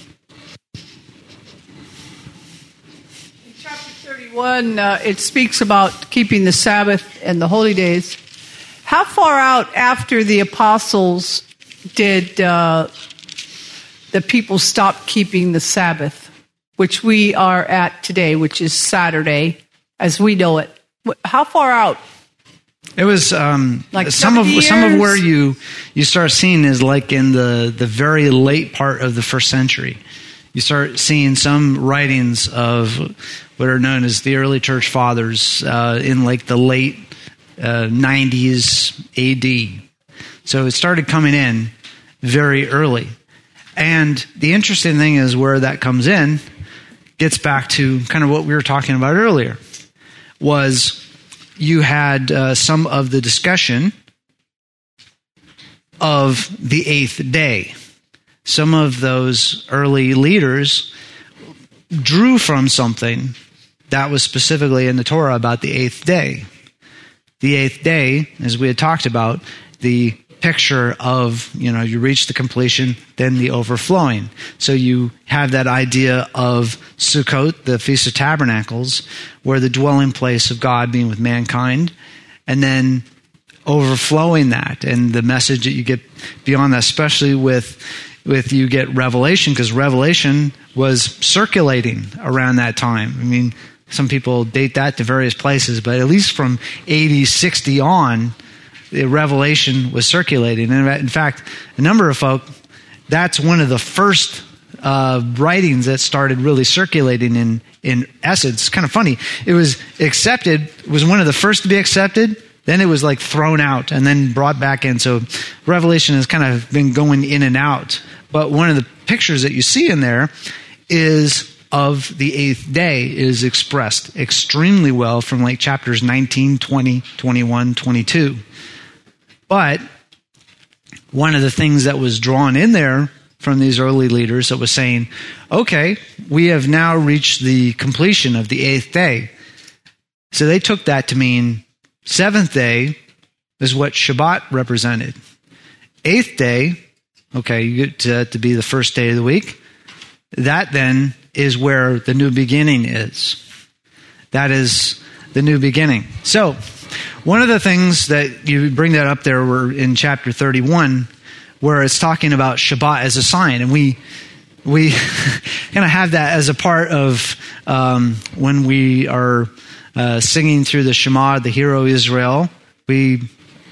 In chapter 31, it speaks about keeping the Sabbath and the holy days. How far out after the apostles did the people stop keeping the Sabbath, which we are at today, which is Saturday, as we know it? How far out? It was like some of where you start seeing is like in the very late part of the first century. You start seeing some writings of what are known as the early church fathers in like the late 90s AD. So it started coming in very early. And the interesting thing is where that comes in gets back to kind of what we were talking about earlier, was you had some of the discussion of the eighth day. Some of those early leaders drew from something that was specifically in the Torah about the eighth day. The eighth day, as we had talked about, the picture of, you reach the completion, then the overflowing. So you have that idea of Sukkot, the Feast of Tabernacles, where the dwelling place of God being with mankind, and then overflowing that, and the message that you get beyond that, especially with you get Revelation, because Revelation was circulating around that time. I mean, some people date that to various places, but at least from 80, 60 on, the Revelation was circulating. And in fact, a number of folk, that's one of the first writings that started really circulating in essence. It's kind of funny. It was accepted, was one of the first to be accepted, then it was like thrown out and then brought back in. So Revelation has kind of been going in and out. But one of the pictures that you see in there is of the eighth day is expressed extremely well from like chapters 19, 20, 21, 22. But one of the things that was drawn in there from these early leaders that was saying, okay, we have now reached the completion of the eighth day. So they took that to mean seventh day is what Shabbat represented. Eighth day, okay, you get to be the first day of the week. That then is where the new beginning is. That is the new beginning. So, one of the things that you bring that up there were in chapter 31, where it's talking about Shabbat as a sign, and we kind of have that as a part of when we are singing through the Shema, the Hero Israel. It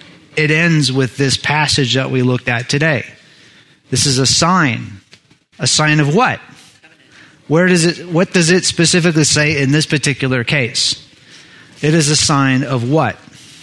ends with this passage that we looked at today. This is a sign. A sign of what? What does it specifically say in this particular case? It is a sign of what?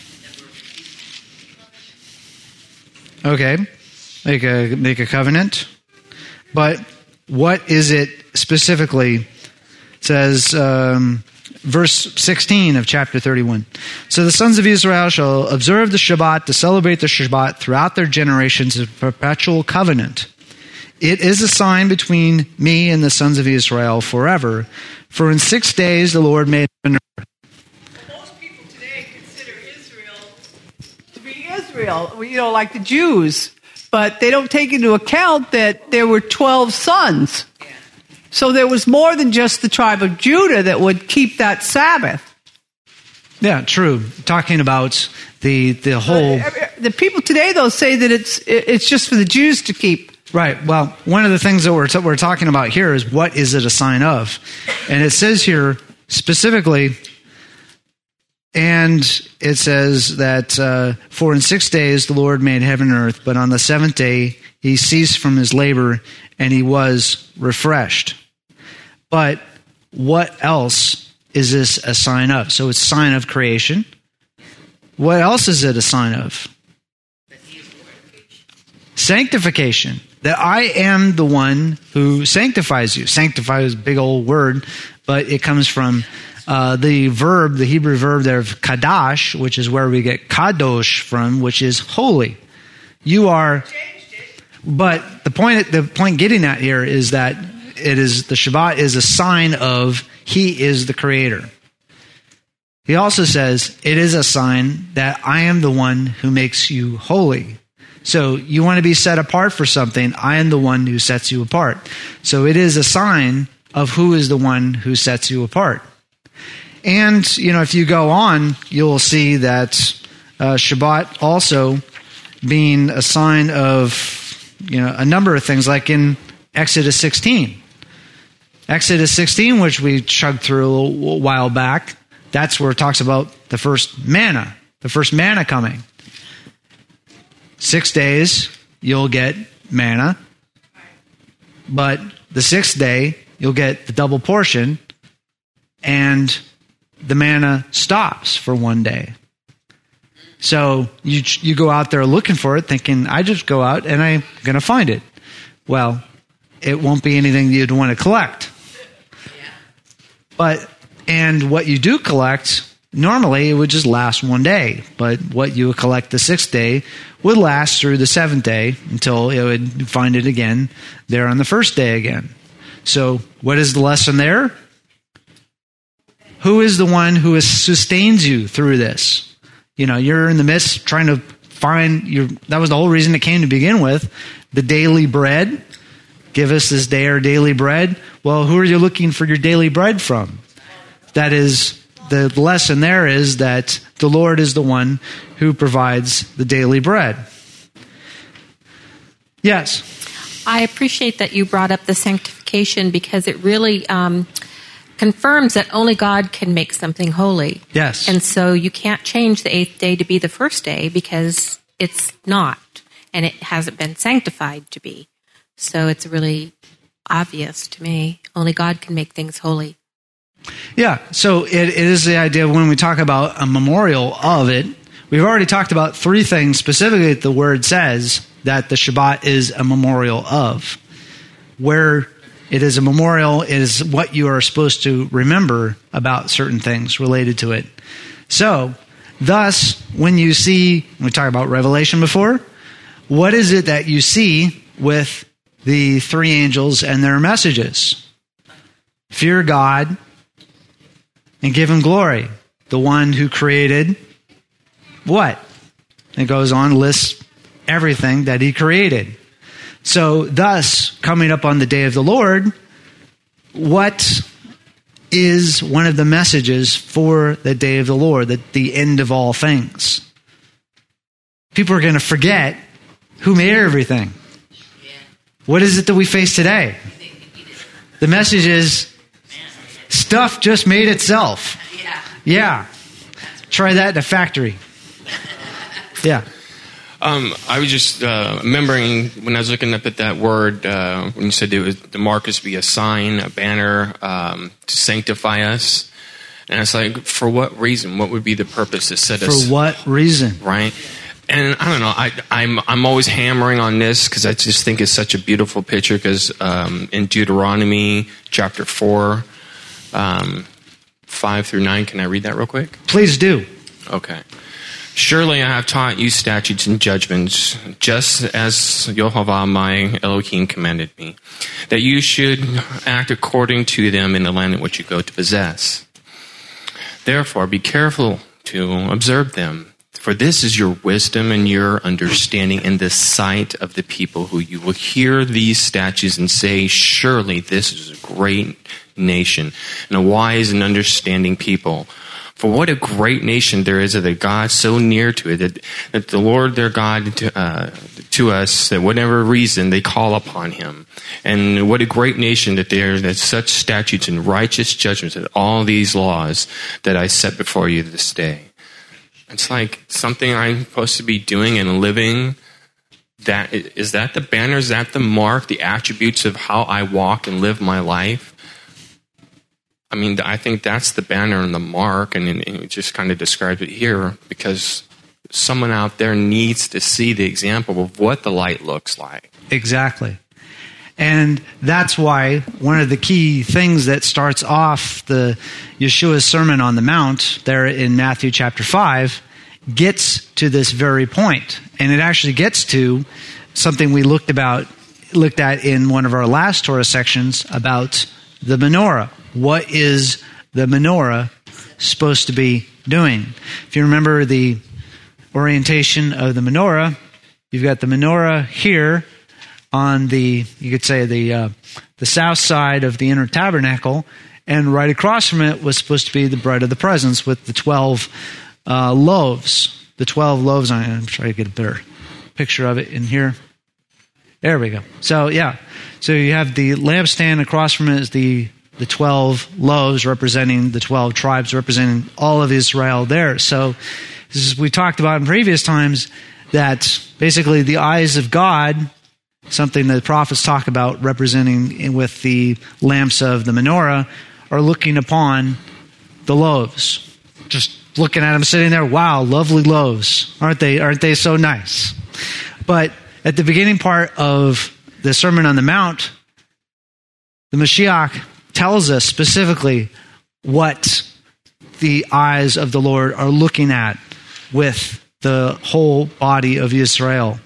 Okay, make a covenant. But what is it specifically? It says, verse 16 of chapter 31. So the sons of Israel shall observe the Shabbat, to celebrate the Shabbat throughout their generations, as a perpetual covenant. It is a sign between me and the sons of Israel forever. For in 6 days the Lord made heaven and earth. Most people today consider Israel to be Israel, like the Jews. But they don't take into account that there were 12 sons. So there was more than just the tribe of Judah that would keep that Sabbath. Yeah, true. Talking about the whole... The people today, though, say that it's just for the Jews to keep. Right. Well, one of the things that we're talking about here is what is it a sign of? And it says here specifically, And it says that, for in 6 days the Lord made heaven and earth, but on the seventh day he ceased from his labor and he was refreshed. But what else is this a sign of? So it's a sign of creation. What else is it a sign of? Sanctification. That I am the one who sanctifies you. Sanctify is a big old word, but it comes from the Hebrew verb there of kadash, which is where we get kadosh from, which is holy. You are, but the point getting at here is that it is the Shabbat is a sign of He is the Creator. He also says it is a sign that I am the one who makes you holy. So you want to be set apart for something, I am the one who sets you apart. So it is a sign of who is the one who sets you apart. And, if you go on, you'll see that Shabbat also being a sign of, a number of things, like in Exodus 16. Exodus 16, which we chugged through a little while back, that's where it talks about the first manna coming. 6 days, you'll get manna. But the sixth day, you'll get the double portion, and the manna stops for 1 day. So you go out there looking for it, thinking, I just go out and I'm going to find it. Well, it won't be anything you'd want to collect. And what you do collect, normally it would just last 1 day. But what you would collect the sixth day would last through the seventh day until it would find it again there on the first day again. So what is the lesson there? Who is the one who sustains you through this? You're in the midst trying to find that was the whole reason it came to begin with, the daily bread. Give us this day our daily bread. Well, who are you looking for your daily bread from? That is, the lesson there is that the Lord is the one who provides the daily bread. Yes? I appreciate that you brought up the sanctification, because it really confirms that only God can make something holy. Yes. And so you can't change the eighth day to be the first day, because it's not, and it hasn't been sanctified to be. So it's really obvious to me. Only God can make things holy. Yeah, so it is the idea of when we talk about a memorial of it, we've already talked about three things specifically that the word says that the Shabbat is a memorial of. Where it is a memorial is what you are supposed to remember about certain things related to it. So, thus, when we talked about Revelation before, what is it that you see with the three angels and their messages? Fear God and give Him glory. The one who created what? It goes on, lists everything that He created. So, thus, coming up on the day of the Lord, what is one of the messages for the day of the Lord, the end of all things? People are going to forget who made everything. What is it that we face today? The message is stuff just made itself. Yeah. Try that in a factory. Yeah. I was just remembering when I was looking up at that word, when you said it was the mark is to be a sign, a banner, to sanctify us. And it's like, for what reason? What would be the purpose to set us? For what reason? Right. And I don't know. I'm always hammering on this because I just think it's such a beautiful picture. Because in Deuteronomy chapter 4, 5 through 9, can I read that real quick? Please do. Okay. Surely I have taught you statutes and judgments, just as Yehovah my Elohim commanded me, that you should act according to them in the land in which you go to possess. Therefore, be careful to observe them, for this is your wisdom and your understanding in the sight of the people who you will hear these statutes and say, surely this is a great nation and a wise and understanding people. For what a great nation there is that God's so near to it, that the Lord their God to us, that whatever reason they call upon him. And what a great nation that there's such statutes and righteous judgments and all these laws that I set before you this day. It's like something I'm supposed to be doing and living. Is that the banner? Is that the mark, the attributes of how I walk and live my life? I mean, I think that's the banner and the mark, and it just kind of describes it here, because someone out there needs to see the example of what the light looks like. Exactly. And that's why one of the key things that starts off the Yeshua's Sermon on the Mount there in Matthew chapter 5 gets to this very point. And it actually gets to something we looked at in one of our last Torah sections about the menorah. What is the menorah supposed to be doing? If you remember the orientation of the menorah, you've got the menorah here on you could say the south side of the inner tabernacle, and right across from it was supposed to be the bread of the presence with the 12 loaves. The 12 loaves, I'm going to try to get a better picture of it in here. There we go. So you have the lampstand, across from it is the 12 loaves representing the 12 tribes, representing all of Israel there. So we talked about in previous times that basically the eyes of God, something that the prophets talk about representing with the lamps of the menorah, are looking upon the loaves. Just looking at them sitting there, wow, lovely loaves. Aren't they so nice? But at the beginning part of the Sermon on the Mount, the Mashiach tells us specifically what the eyes of the Lord are looking at with the whole body of Israel.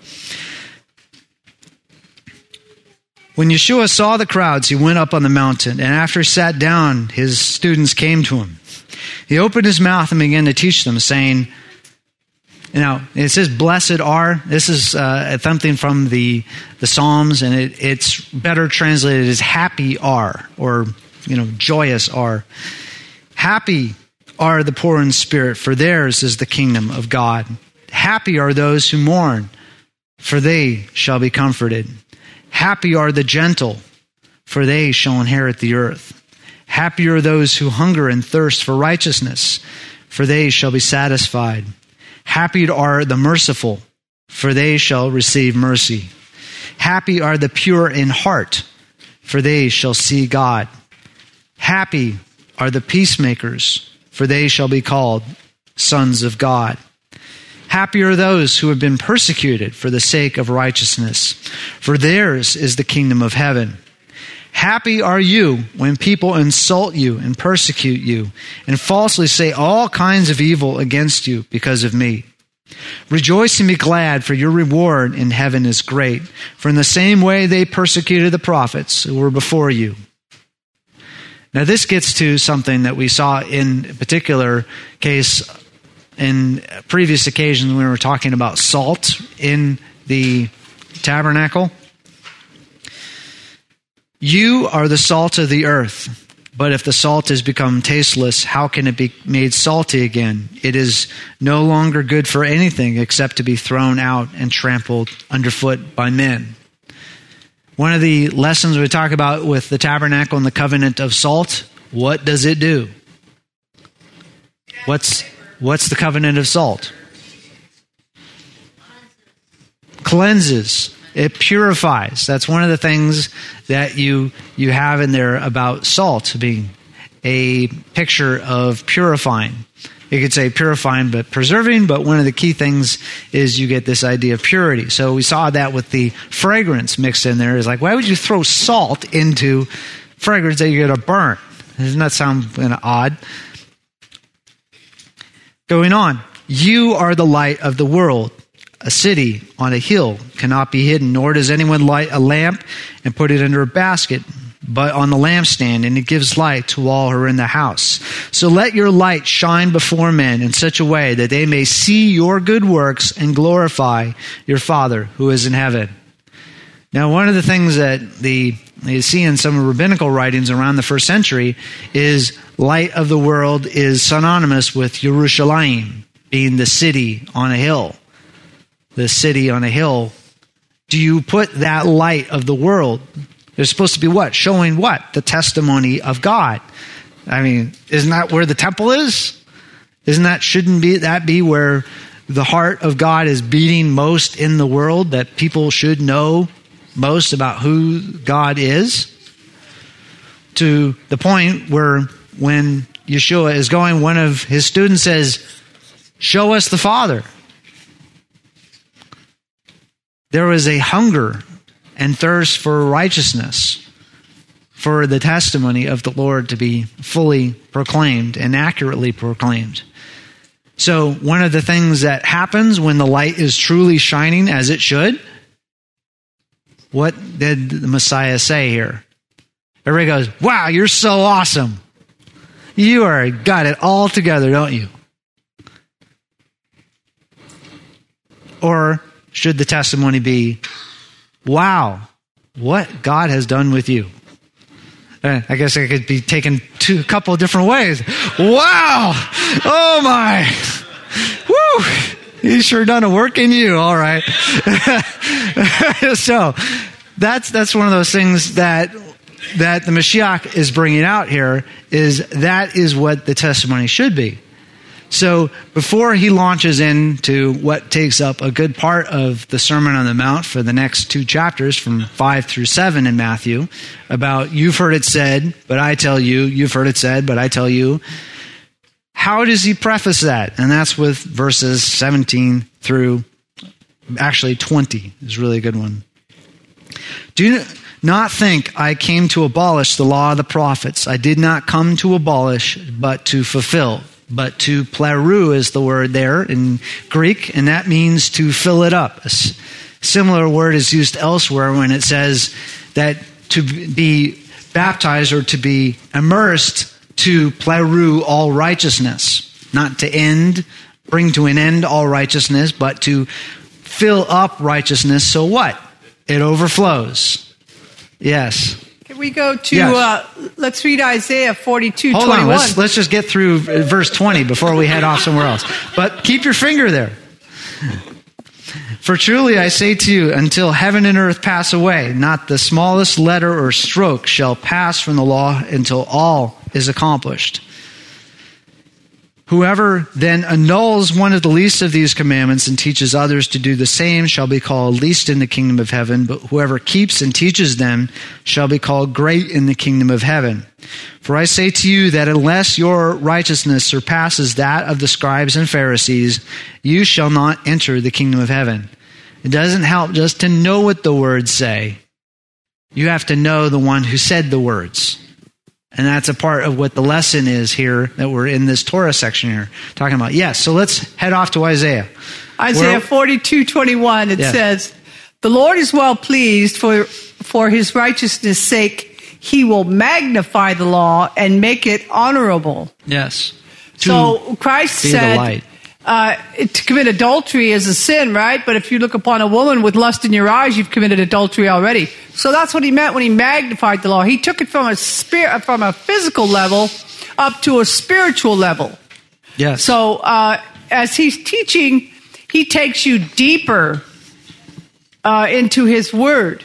When Yeshua saw the crowds, he went up on the mountain, and after he sat down, his students came to him. He opened his mouth and began to teach them, saying, it says, blessed are. This is something from the Psalms, and it's better translated as happy are, or, joyous are. Happy are the poor in spirit, for theirs is the kingdom of God. Happy are those who mourn, for they shall be comforted. Happy are the gentle, for they shall inherit the earth. Happy are those who hunger and thirst for righteousness, for they shall be satisfied. Happy are the merciful, for they shall receive mercy. Happy are the pure in heart, for they shall see God. Happy are the peacemakers, for they shall be called sons of God. Happy are those who have been persecuted for the sake of righteousness, for theirs is the kingdom of heaven. Happy are you when people insult you and persecute you and falsely say all kinds of evil against you because of me. Rejoice and be glad, for your reward in heaven is great. For in the same way they persecuted the prophets who were before you. Now this gets to something that we saw in a particular case in previous occasions when we were talking about salt in the tabernacle. You are the salt of the earth, but if the salt has become tasteless, how can it be made salty again? It is no longer good for anything except to be thrown out and trampled underfoot by men. One of the lessons we talk about with the tabernacle and the covenant of salt, what does it do? What's the covenant of salt? Cleanses. It purifies. That's one of the things that you have in there about salt being a picture of purifying. You could say purifying but preserving, but one of the key things is you get this idea of purity. So we saw that with the fragrance mixed in there. It's like, why would you throw salt into fragrance that you're going to burn? Doesn't that sound kind of odd? Going on, you are the light of the world. A city on a hill cannot be hidden, nor does anyone light a lamp and put it under a basket, but on the lampstand, and it gives light to all who are in the house. So let your light shine before men in such a way that they may see your good works and glorify your Father who is in heaven. Now, one of the things that the you see in some rabbinical writings around the first century, is light of the world is synonymous with Yerushalayim, being the city on a hill. The city on a hill. Do you put that light of the world? They're supposed to be what? Showing what? The testimony of God. I mean, isn't that where the temple is? Shouldn't that be where the heart of God is beating most in the world, that people should know most about who God is? To the point where when Yeshua is going, one of his students says, "Show us the Father." There was a hunger and thirst for righteousness, for the testimony of the Lord to be fully proclaimed and accurately proclaimed. So one of the things that happens when the light is truly shining as it should, what did the Messiah say here? Everybody goes, "Wow, you're so awesome. You got it all together, don't you?" Or should the testimony be, "Wow, what God has done with you"? I guess it could be taken a couple of different ways. Wow! Oh my! Woo! He's sure done a work in you. All right. So that's one of those things that the Mashiach is bringing out here. That is what the testimony should be. So before he launches into what takes up a good part of the Sermon on the Mount for the next 2 chapters, from 5 through 7 in Matthew, about "You've heard it said, but I tell you, you've heard it said, but I tell you," how does he preface that? And that's with verses 17 through, actually 20 is really a good one. "Do not think I came to abolish the law of the prophets. I did not come to abolish, but to fulfill." But to pleru is the word there in Greek, and that means to fill it up. A similar word is used elsewhere when it says that to be baptized or to be immersed, to pleru all righteousness. Not to bring to an end all righteousness, but to fill up righteousness. So what? It overflows. Yes. Can we go to, yes. Let's read Isaiah 42:21. Hold on, let's just get through verse 20 before we head off somewhere else. But keep your finger there. "For truly I say to you, until heaven and earth pass away, not the smallest letter or stroke shall pass from the law until all is accomplished. Whoever then annuls one of the least of these commandments and teaches others to do the same shall be called least in the kingdom of heaven, but whoever keeps and teaches them shall be called great in the kingdom of heaven. For I say to you that unless your righteousness surpasses that of the scribes and Pharisees, you shall not enter the kingdom of heaven." It doesn't help just to know what the words say. You have to know the one who said the words. And that's a part of what the lesson is here that we're in this Torah section here talking about. Yes, so let's head off to Isaiah. Isaiah 42:21, it says, "The Lord is well pleased for his righteousness' sake. He will magnify the law and make it honorable." Yes. So Christ said, to commit adultery is a sin, right? But if you look upon a woman with lust in your eyes, you've committed adultery already. So that's what he meant when he magnified the law. He took it from a physical level up to a spiritual level. Yes. So as he's teaching, he takes you deeper into his word.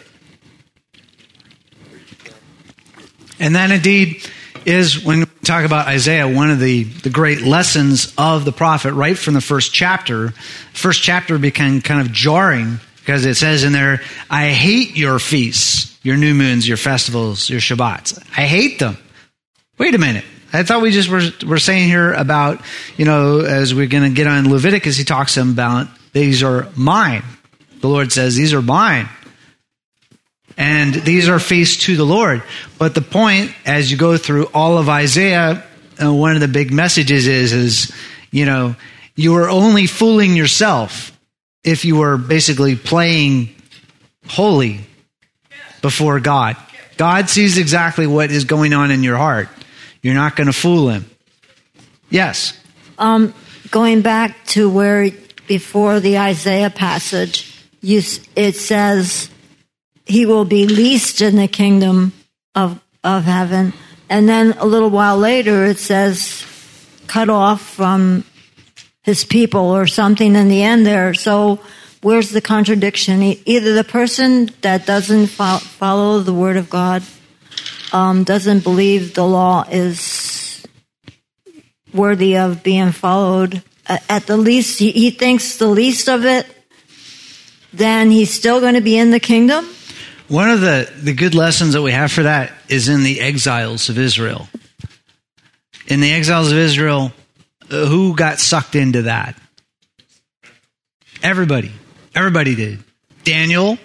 And that indeed is, when we talk about Isaiah, one of the great lessons of the prophet right from the first chapter. First chapter became kind of jarring because it says in there, "I hate your feasts, your new moons, your festivals, your Shabbats. I hate them." Wait a minute. I thought we just were saying here about, as we're going to get on Leviticus, he talks about these are mine. The Lord says, these are mine. And these are feasts to the Lord. But the point, as you go through all of Isaiah, one of the big messages is you are only fooling yourself if you are basically playing holy before God. God sees exactly what is going on in your heart. You're not going to fool him. Yes? Going back to where before the Isaiah passage, it says, he will be least in the kingdom of heaven. And then a little while later it says cut off from his people or something in the end there. So where's the contradiction? Either the person that doesn't follow the word of God doesn't believe the law is worthy of being followed. At the least, he thinks the least of it, then he's still going to be in the kingdom. One of the good lessons that we have for that is in the exiles of Israel. In the exiles of Israel, who got sucked into that? Everybody. Everybody did. Daniel.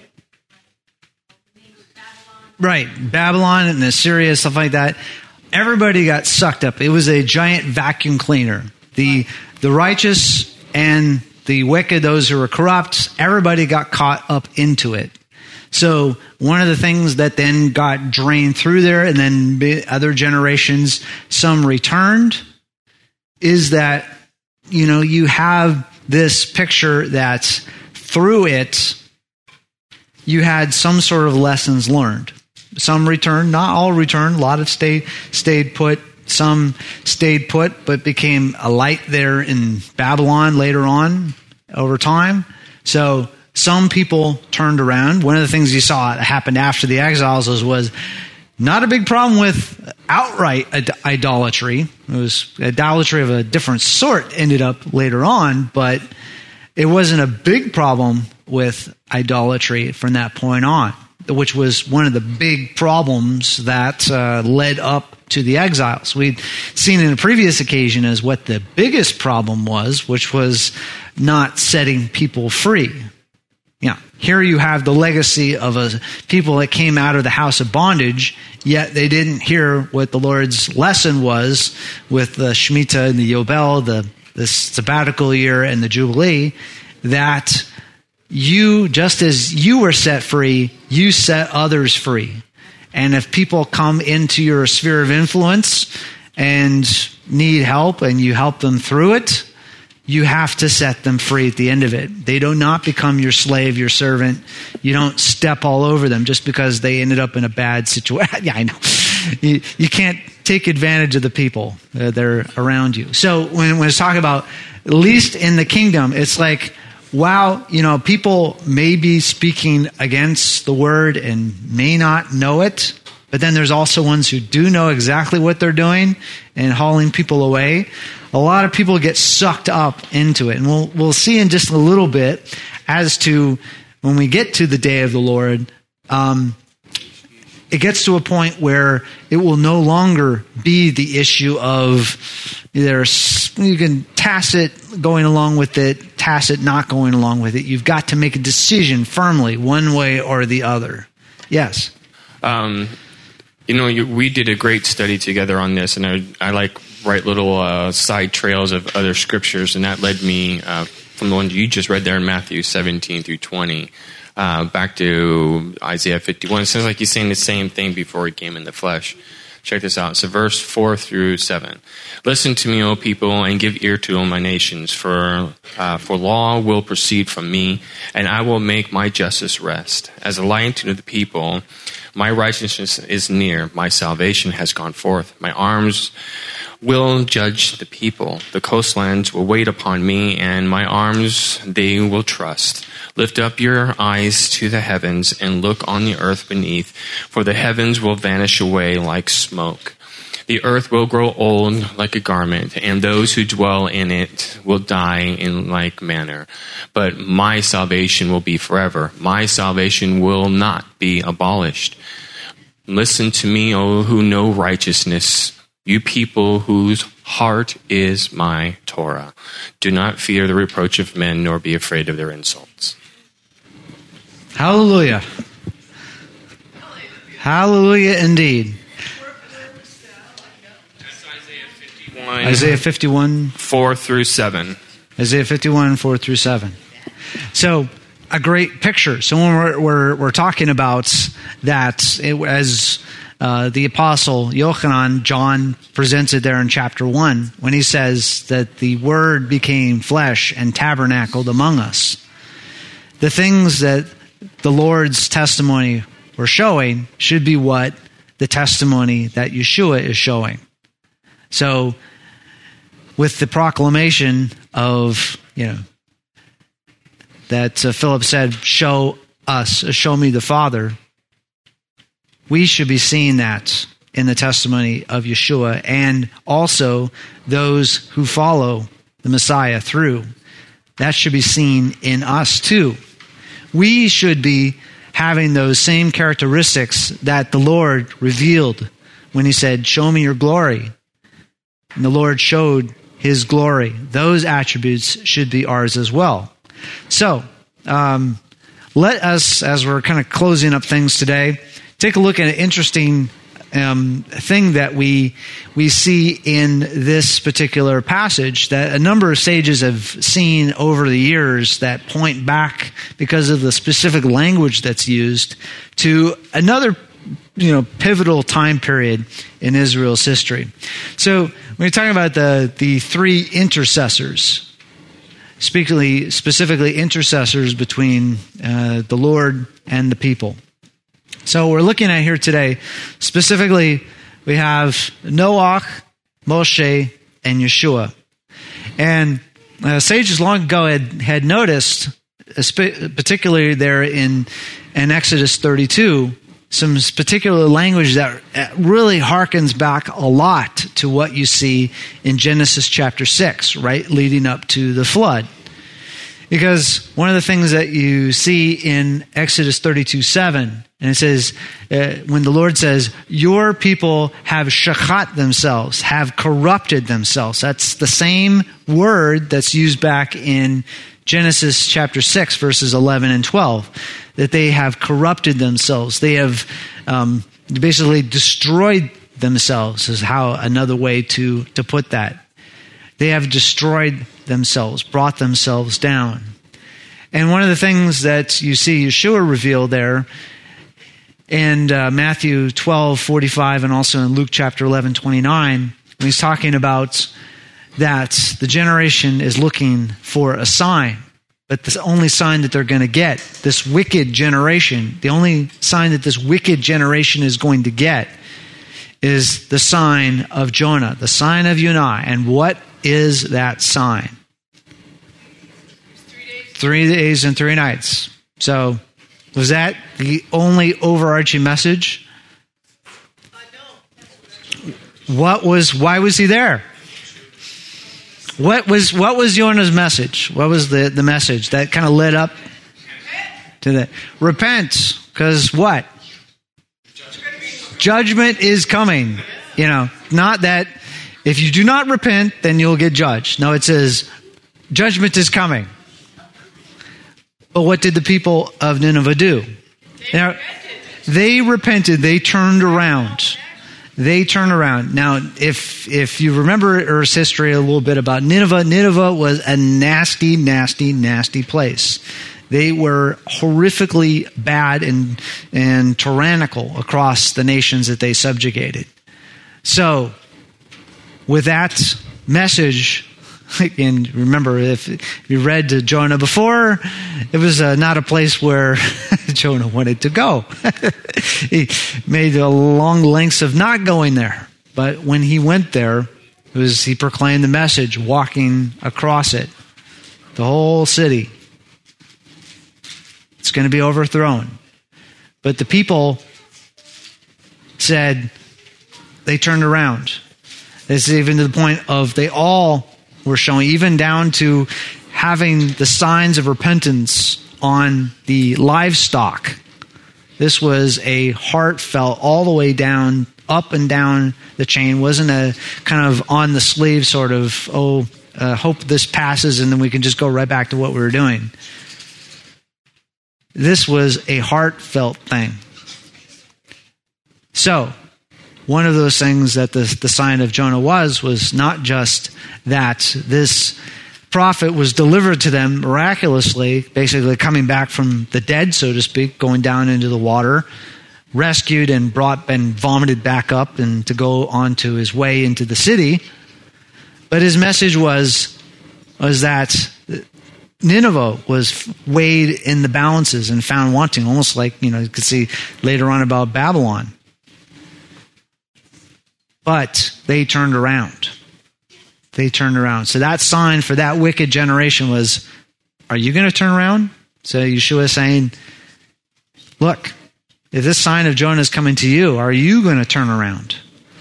Right. Babylon and Assyria, stuff like that. Everybody got sucked up. It was a giant vacuum cleaner. The righteous and the wicked, those who were corrupt, everybody got caught up into it. So one of the things that then got drained through there, and then other generations, some returned, is that, you have this picture that through it, you had some sort of lessons learned. Some returned, not all returned. A lot of stayed put. Some stayed put, but became a light there in Babylon later on over time. So some people turned around. One of the things you saw happened after the exiles was not a big problem with outright idolatry. It was idolatry of a different sort ended up later on, but it wasn't a big problem with idolatry from that point on, which was one of the big problems that led up to the exiles. We'd seen in a previous occasion as what the biggest problem was, which was not setting people free. Here you have the legacy of a people that came out of the house of bondage, yet they didn't hear what the Lord's lesson was with the Shemitah and the Yobel, the sabbatical year and the Jubilee, that you, just as you were set free, you set others free. And if people come into your sphere of influence and need help and you help them through it, you have to set them free at the end of it. They do not become your slave, your servant. You don't step all over them just because they ended up in a bad situation. Yeah, I know. You can't take advantage of the people that are around you. So when it's talking about least in the kingdom, it's like, wow, people may be speaking against the word and may not know it, but then there's also ones who do know exactly what they're doing and hauling people away. A lot of people get sucked up into it. And we'll see in just a little bit as to when we get to the day of the Lord, it gets to a point where it will no longer be the issue of you can tacit going along with it, tacit not going along with it. You've got to make a decision firmly, one way or the other. Yes. We did a great study together on this, and I write little side trails of other scriptures, and that led me from the one you just read there in Matthew 17 through 20 back to Isaiah 51. It sounds like he's saying the same thing before he came in the flesh. Check this out. So verse 4 through 7. Listen to me, O people, and give ear to all my nations, for law will proceed from me, and I will make my justice rest. As a light to the people, my righteousness is near, my salvation has gone forth. My arms will judge the people. The coastlands will wait upon me, and my arms they will trust. Lift up your eyes to the heavens and look on the earth beneath, for the heavens will vanish away like smoke. The earth will grow old like a garment, and those who dwell in it will die in like manner. But my salvation will be forever. My salvation will not be abolished. Listen to me, O who know righteousness, you people whose heart is my Torah. Do not fear the reproach of men, nor be afraid of their insults. Hallelujah. Hallelujah indeed. Isaiah 51. 4 through 7. Isaiah 51, 4 through 7. So, a great picture. So when we're talking about that, as the apostle Yochanan, John presents it there in chapter 1, when he says that the Word became flesh and tabernacled among us. The things that the Lord's testimony or showing should be what the testimony that Yeshua is showing. So with the proclamation of, that Philip said, show me the Father, we should be seeing that in the testimony of Yeshua, and also those who follow the Messiah through. That should be seen in us too. We should be having those same characteristics that the Lord revealed when he said, show me your glory. And the Lord showed his glory. Those attributes should be ours as well. So, let us, as we're kind of closing up things today, take a look at an interesting thing that we see in this particular passage that a number of sages have seen over the years that point back, because of the specific language that's used, to another pivotal time period in Israel's history. So when we're talking about the three intercessors, specifically intercessors between the Lord and the people. So we're looking at here today, specifically, we have Noach, Moshe, and Yeshua. And sages long ago had noticed, particularly there in Exodus 32, some particular language that really harkens back a lot to what you see in Genesis chapter 6, right, leading up to the flood. Because one of the things that you see in Exodus 32:7, and it says, when the Lord says, your people have shachat themselves, have corrupted themselves. That's the same word that's used back in Genesis chapter 6, verses 11 and 12, that they have corrupted themselves. They have basically destroyed themselves, is how another way to put that. They have destroyed themselves, brought themselves down. And one of the things that you see Yeshua reveal there in Matthew 12:45 and also in Luke chapter 11:29, when he's talking about that the generation is looking for a sign, but the only sign that they're going to get, this wicked generation, the only sign that this wicked generation is going to get is the sign of Jonah, the sign of Yonah. And what is that sign? 3 days and 3 nights. So, was that the only overarching message? Why was he there? What was Jonah's message? What was the message that kind of led up to that? Repent, because what? Judgment is coming. Not that if you do not repent, then you'll get judged. No, it says judgment is coming. But what did the people of Nineveh do? They repented. They turned around. Now, if you remember Earth's history a little bit about Nineveh, Nineveh was a nasty, nasty, nasty place. They were horrifically bad and tyrannical across the nations that they subjugated. So, with that message, and remember, if you read Jonah before, it was not a place where Jonah wanted to go. He made a long lengths of not going there. But when he went there, he proclaimed the message, walking across it. The whole city. It's going to be overthrown. But the people said, they turned around. It's even to the point of they all were showing, even down to having the signs of repentance on the livestock. This was a heartfelt, all the way down, up and down the chain. Wasn't a kind of on the sleeve sort of, hope this passes and then we can just go right back to what we were doing. This was a heartfelt thing. So, one of those things that the sign of Jonah was not just that this prophet was delivered to them miraculously, basically coming back from the dead, so to speak, going down into the water, rescued and brought and vomited back up and to go on to his way into the city. But his message was that Nineveh was weighed in the balances and found wanting, almost like, you could see later on about Babylon. But they turned around. They turned around. So that sign for that wicked generation was, are you going to turn around? So Yeshua is saying, look, if this sign of Jonah is coming to you, are you going to turn around?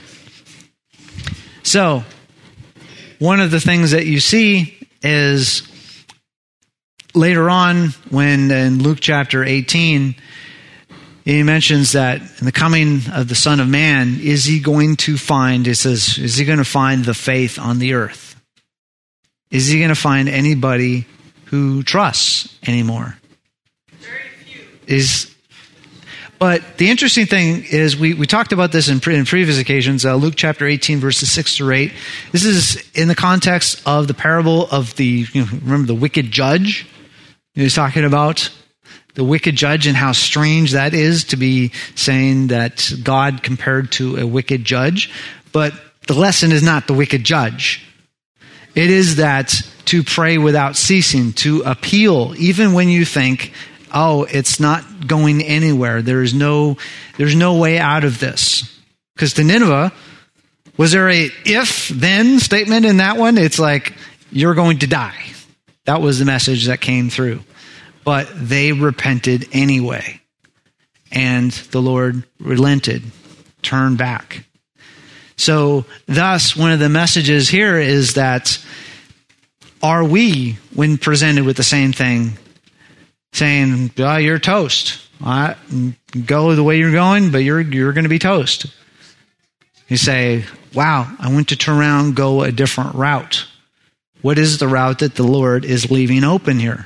So, one of the things that you see is later on when in Luke chapter 18, he mentions that in the coming of the Son of Man, is he going to find, it says, is he going to find the faith on the earth? Is he going to find anybody who trusts anymore? Very few. But the interesting thing is, we talked about this in previous occasions, Luke chapter 18, verses 6 through 8. This is in the context of the parable of remember the wicked judge? He was talking about the wicked judge and how strange that is to be saying that God compared to a wicked judge. But the lesson is not the wicked judge. It is that to pray without ceasing, to appeal, even when you think, oh, it's not going anywhere. There's no way out of this. Because to Nineveh, was there a if-then statement in that one? It's like, you're going to die. That was the message that came through. But they repented anyway. And the Lord relented, turned back. So thus, one of the messages here is that, are we, when presented with the same thing, saying, oh, you're toast. Go the way you're going, but you're going to be toast. You say, wow, I went to turn around, go a different route. What is the route that the Lord is leaving open here?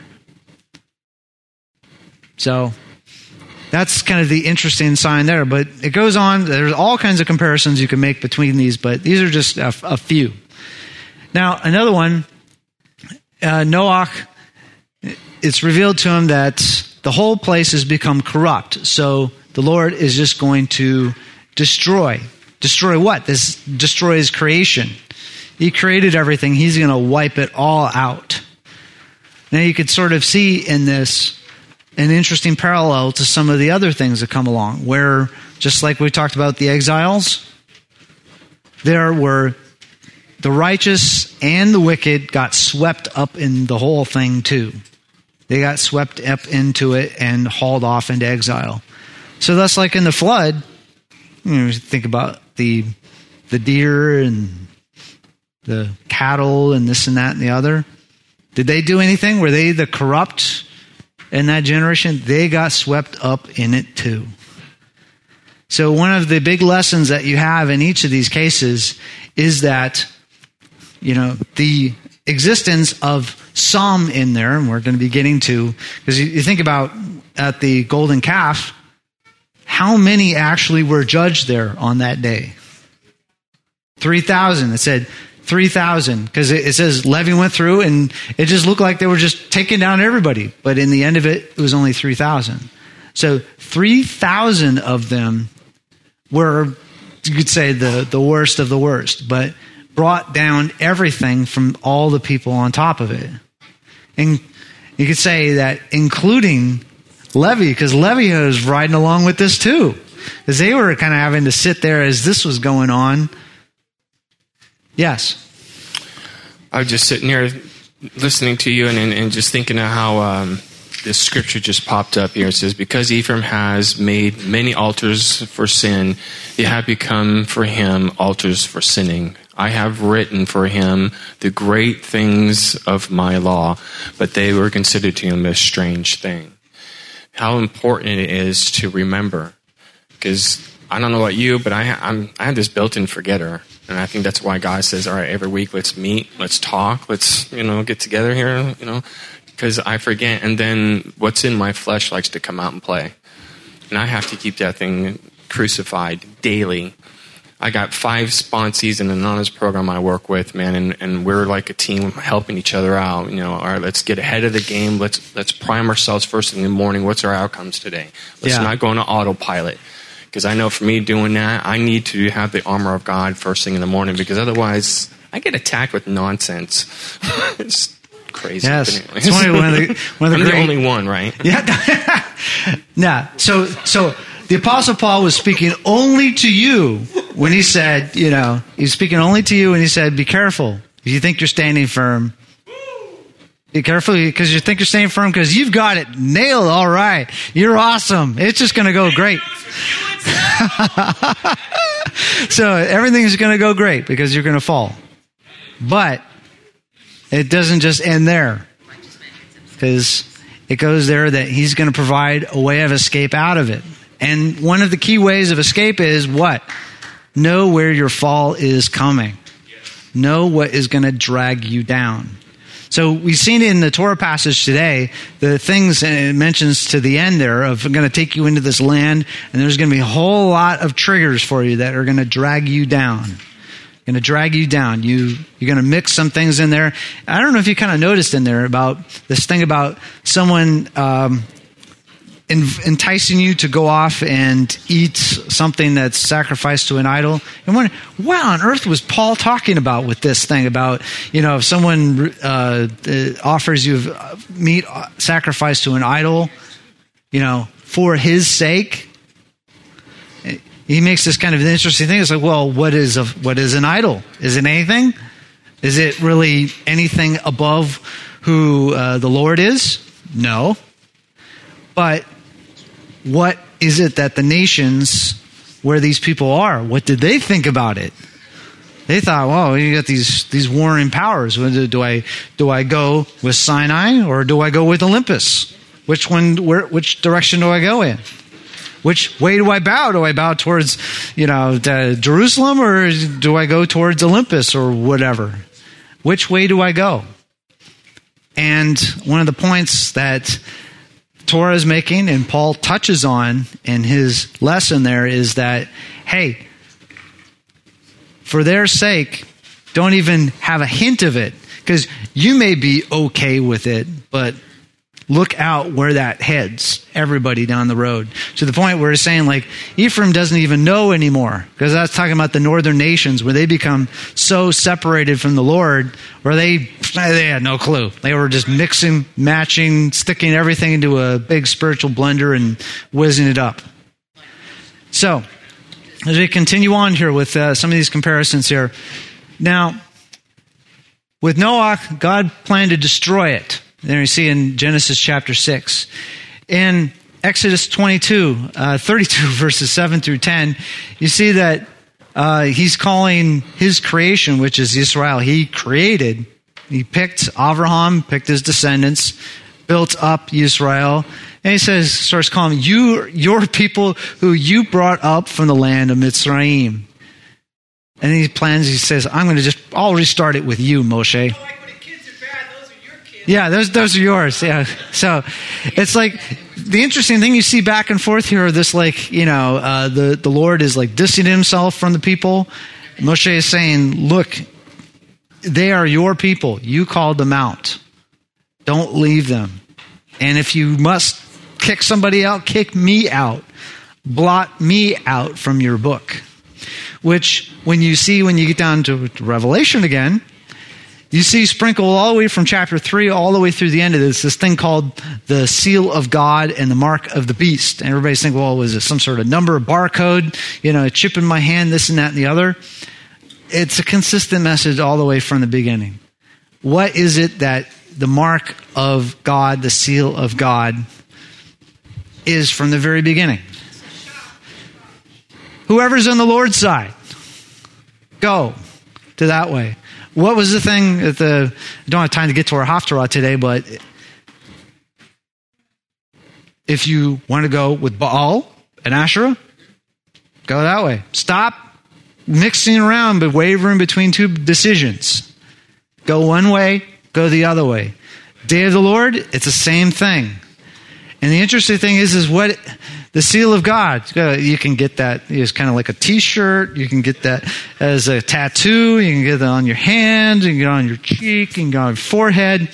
So that's kind of the interesting sign there. But it goes on. There's all kinds of comparisons you can make between these, but these are just a few. Now, another one, Noah, it's revealed to him that the whole place has become corrupt. So the Lord is just going to destroy. Destroy what? Destroy his creation. He created everything. He's going to wipe it all out. Now you could sort of see in this an interesting parallel to some of the other things that come along, where, just like we talked about the exiles, there were the righteous and the wicked got swept up in the whole thing too. They got swept up into it and hauled off into exile. So that's like in the flood. Think about the deer and the cattle and this and that and the other. Did they do anything? Were they the corrupt in that generation? They got swept up in it too. So one of the big lessons that you have in each of these cases is that, the existence of some in there, and we're going to be getting to, because you think about at the golden calf, how many actually were judged there on that day? 3,000. It said 3,000, because it says Levi went through and it just looked like they were just taking down everybody. But in the end of it, it was only 3,000. So 3,000 of them were, you could say, the worst of the worst, but brought down everything from all the people on top of it. And you could say that including Levi, because Levi was riding along with this too, because they were kind of having to sit there as this was going on. Yes? I was just sitting here listening to you and just thinking of how this scripture just popped up here. It says, because Ephraim has made many altars for sin, they have become for him altars for sinning. I have written for him the great things of my law, but they were considered to him a strange thing. How important it is to remember. Because I don't know about you, but I have this built-in forgetter. And I think that's why God says, all right, every week let's meet, let's talk, let's, get together here, because I forget. And then what's in my flesh likes to come out and play. And I have to keep that thing crucified daily. I got 5 sponsees in an anonymous program I work with, man, and we're like a team helping each other out. All right, let's get ahead of the game. Let's prime ourselves first thing in the morning. What's our outcomes today? Let's not go on autopilot. Because I know for me doing that, I need to have the armor of God first thing in the morning, because otherwise I get attacked with nonsense. It's crazy. Yes. But It's one of the I'm great. the only one, right? Yeah. Nah. So the Apostle Paul was speaking only to you when he said, he's speaking only to you when he said, be careful. If you think you're standing firm, be careful because you think you're standing firm because you've got it nailed. All right. You're awesome. It's just going to go great. So everything's going to go great because you're going to fall. But it doesn't just end there, because it goes there that he's going to provide a way of escape out of it. And one of the key ways of escape is what? Know where your fall is coming. Know what is going to drag you down. So we've seen in the Torah passage today, the things it mentions to the end there of going to take you into this land, and there's going to be a whole lot of triggers for you that are going to drag you down. Going to drag you down. You're going to mix some things in there. I don't know if you kind of noticed in there about this thing about someone enticing you to go off and eat something that's sacrificed to an idol. And wonder, what on earth was Paul talking about with this thing about, if someone offers you meat sacrificed to an idol, for his sake? He makes this kind of an interesting thing. It's like, well, what is an idol? Is it anything? Is it really anything above who the Lord is? No. But what is it that the nations where these people are, what did they think about it? They thought, well, you got these warring powers. Do I go with Sinai or do I go with Olympus? Which direction do I go in? Which way do I bow? Do I bow towards, Jerusalem, or do I go towards Olympus or whatever? Which way do I go? And one of the points that Torah is making, and Paul touches on in his lesson there, is that, hey, for their sake, don't even have a hint of it, because you may be okay with it, but look out where that heads everybody down the road, to the point where it's saying, like, Ephraim doesn't even know anymore, because that's talking about the northern nations where they become so separated from the Lord, where they had no clue. They were just mixing, matching, sticking everything into a big spiritual blender and whizzing it up. So, as we continue on here with some of these comparisons here, now, with Noah, God planned to destroy it. There you see in Genesis chapter 6. In Exodus 32 verses 7 through 10, you see that he's calling his creation, which is Israel. He picked Abraham, picked his descendants, built up Israel, and he starts calling your people who you brought up from the land of Mitzrayim. And he says, I'll restart it with you, Moshe. Yeah, those are yours. Yeah. So it's like the interesting thing you see back and forth here, this the Lord is like distancing himself from the people. Moshe is saying, look, they are your people. You called them out. Don't leave them. And if you must kick somebody out, kick me out. Blot me out from your book. Which when you get down to Revelation again, you see sprinkled all the way from chapter 3 all the way through the end of this thing called the seal of God and the mark of the beast. And everybody's thinking, well, was it some sort of number, a barcode, a chip in my hand, this and that and the other? It's a consistent message all the way from the beginning. What is it that the mark of God, the seal of God, is from the very beginning? Whoever's on the Lord's side, go to that way. What was the thing that I don't have time to get to our Haftarah today, but if you want to go with Baal and Asherah, go that way. Stop mixing around but wavering between two decisions. Go one way, go the other way. Day of the Lord, it's the same thing. And the interesting thing is what the seal of God. You can get that as kind of like a T-shirt. You can get that as a tattoo. You can get that on your hand. You can get it on your cheek. You can get it on your forehead.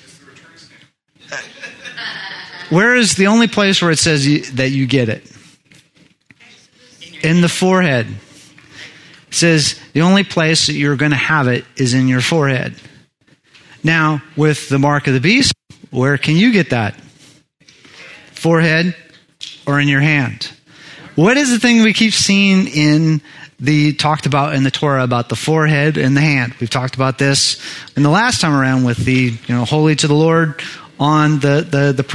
Where is the only place where it says that you get it? In the forehead. It says the only place that you're going to have it is in your forehead. Now, with the mark of the beast, where can you get that? Forehead or in your hand? What is the thing we keep seeing talked about in the Torah about the forehead and the hand? We've talked about this in the last time around with the, holy to the Lord on the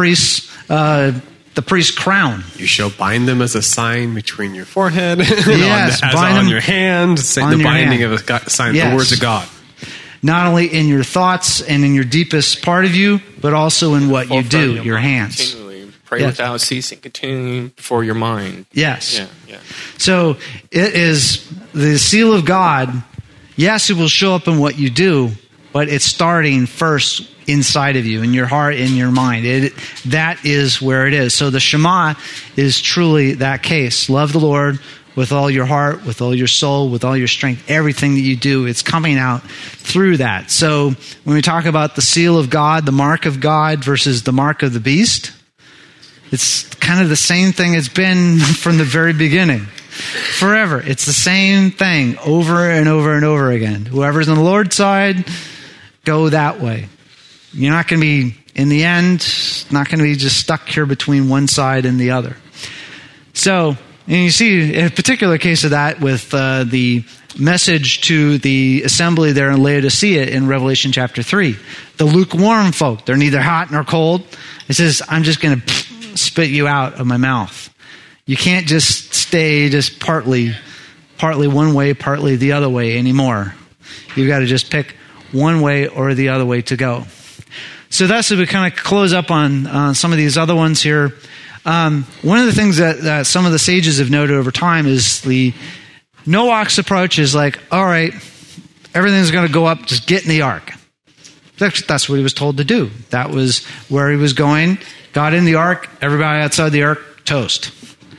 priest's crown. You shall bind them as a sign between your forehead and yes, on your hand. Say the binding hand. of a sign, yes. the words of God. Not only in your thoughts and in your deepest part of you, but also in what you do, your hands. Continually pray without ceasing, continuing before your mind. Yes. Yeah. So it is the seal of God. Yes, it will show up in what you do, but it's starting first inside of you, in your heart, in your mind. That is where it is. So the Shema is truly that case. Love the Lord with all your heart, with all your soul, with all your strength, everything that you do, it's coming out through that. So when we talk about the seal of God, the mark of God versus the mark of the beast, it's kind of the same thing it's been from the very beginning. Forever. It's the same thing over and over and over again. Whoever's on the Lord's side, go that way. You're not going to be, in the end, not going to be just stuck here between one side and the other. So, and you see a particular case of that with the message to the assembly there in Laodicea in Revelation chapter 3. The lukewarm folk, they're neither hot nor cold. It says, I'm just going to spit you out of my mouth. You can't just stay just partly one way, partly the other way anymore. You've got to just pick one way or the other way to go. So that's as we kind of close up on some of these other ones here. One of the things that some of the sages have noted over time is the Noah's approach is like, all right, everything's going to go up, just get in the ark. That's what he was told to do. That was where he was going. Got in the ark, everybody outside the ark, toast.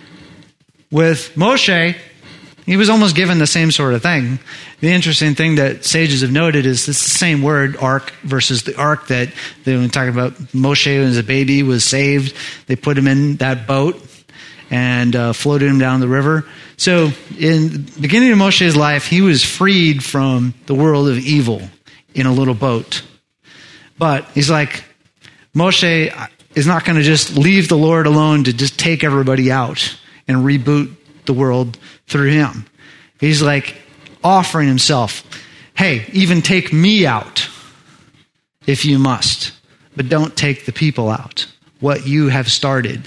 With Moshe, he was almost given the same sort of thing. The interesting thing that sages have noted is it's the same word, ark, versus the ark that when we talk about Moshe as a baby was saved. They put him in that boat and floated him down the river. So in the beginning of Moshe's life, he was freed from the world of evil in a little boat. But he's like, Moshe is not going to just leave the Lord alone to just take everybody out and reboot the world through him. He's like offering himself, hey, even take me out if you must, but don't take the people out, what you have started.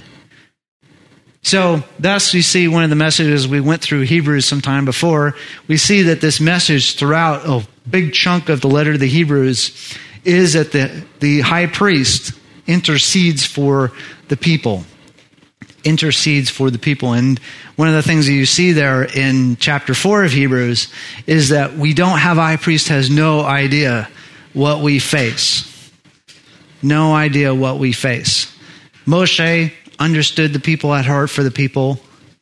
So thus we see one of the messages we went through Hebrews sometime before. We see that this message throughout a big chunk of the letter to the Hebrews is that the high priest intercedes for the people. Intercedes for the people. And one of the things that you see there in chapter 4 of Hebrews is that we don't have a high priest has no idea what we face. No idea what we face. Moshe understood the people, had heart for the people.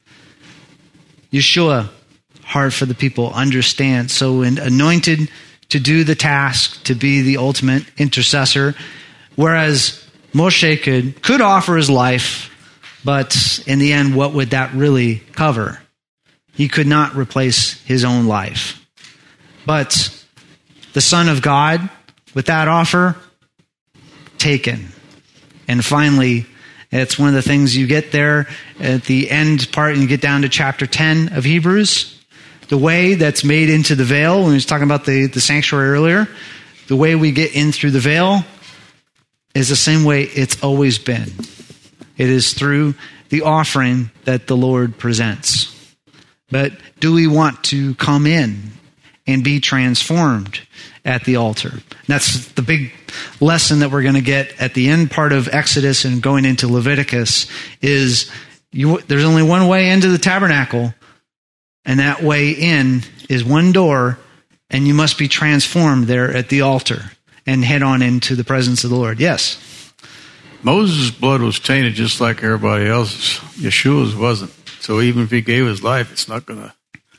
Yeshua, heart for the people, understands. So when anointed to do the task, to be the ultimate intercessor, whereas Moshe could offer his life, but in the end, what would that really cover? He could not replace his own life. But the Son of God, with that offer, taken. And finally, it's one of the things you get there at the end part, and you get down to chapter 10 of Hebrews. The way that's made into the veil, when we was talking about the sanctuary earlier, the way we get in through the veil is the same way it's always been. It is through the offering that the Lord presents. But do we want to come in and be transformed at the altar? And that's the big lesson that we're going to get at the end part of Exodus and going into Leviticus is there's only one way into the tabernacle, and that way in is one door, and you must be transformed there at the altar and head on into the presence of the Lord. Yes? Moses' blood was tainted just like everybody else's. Yeshua's wasn't. So even if he gave his life, it's not going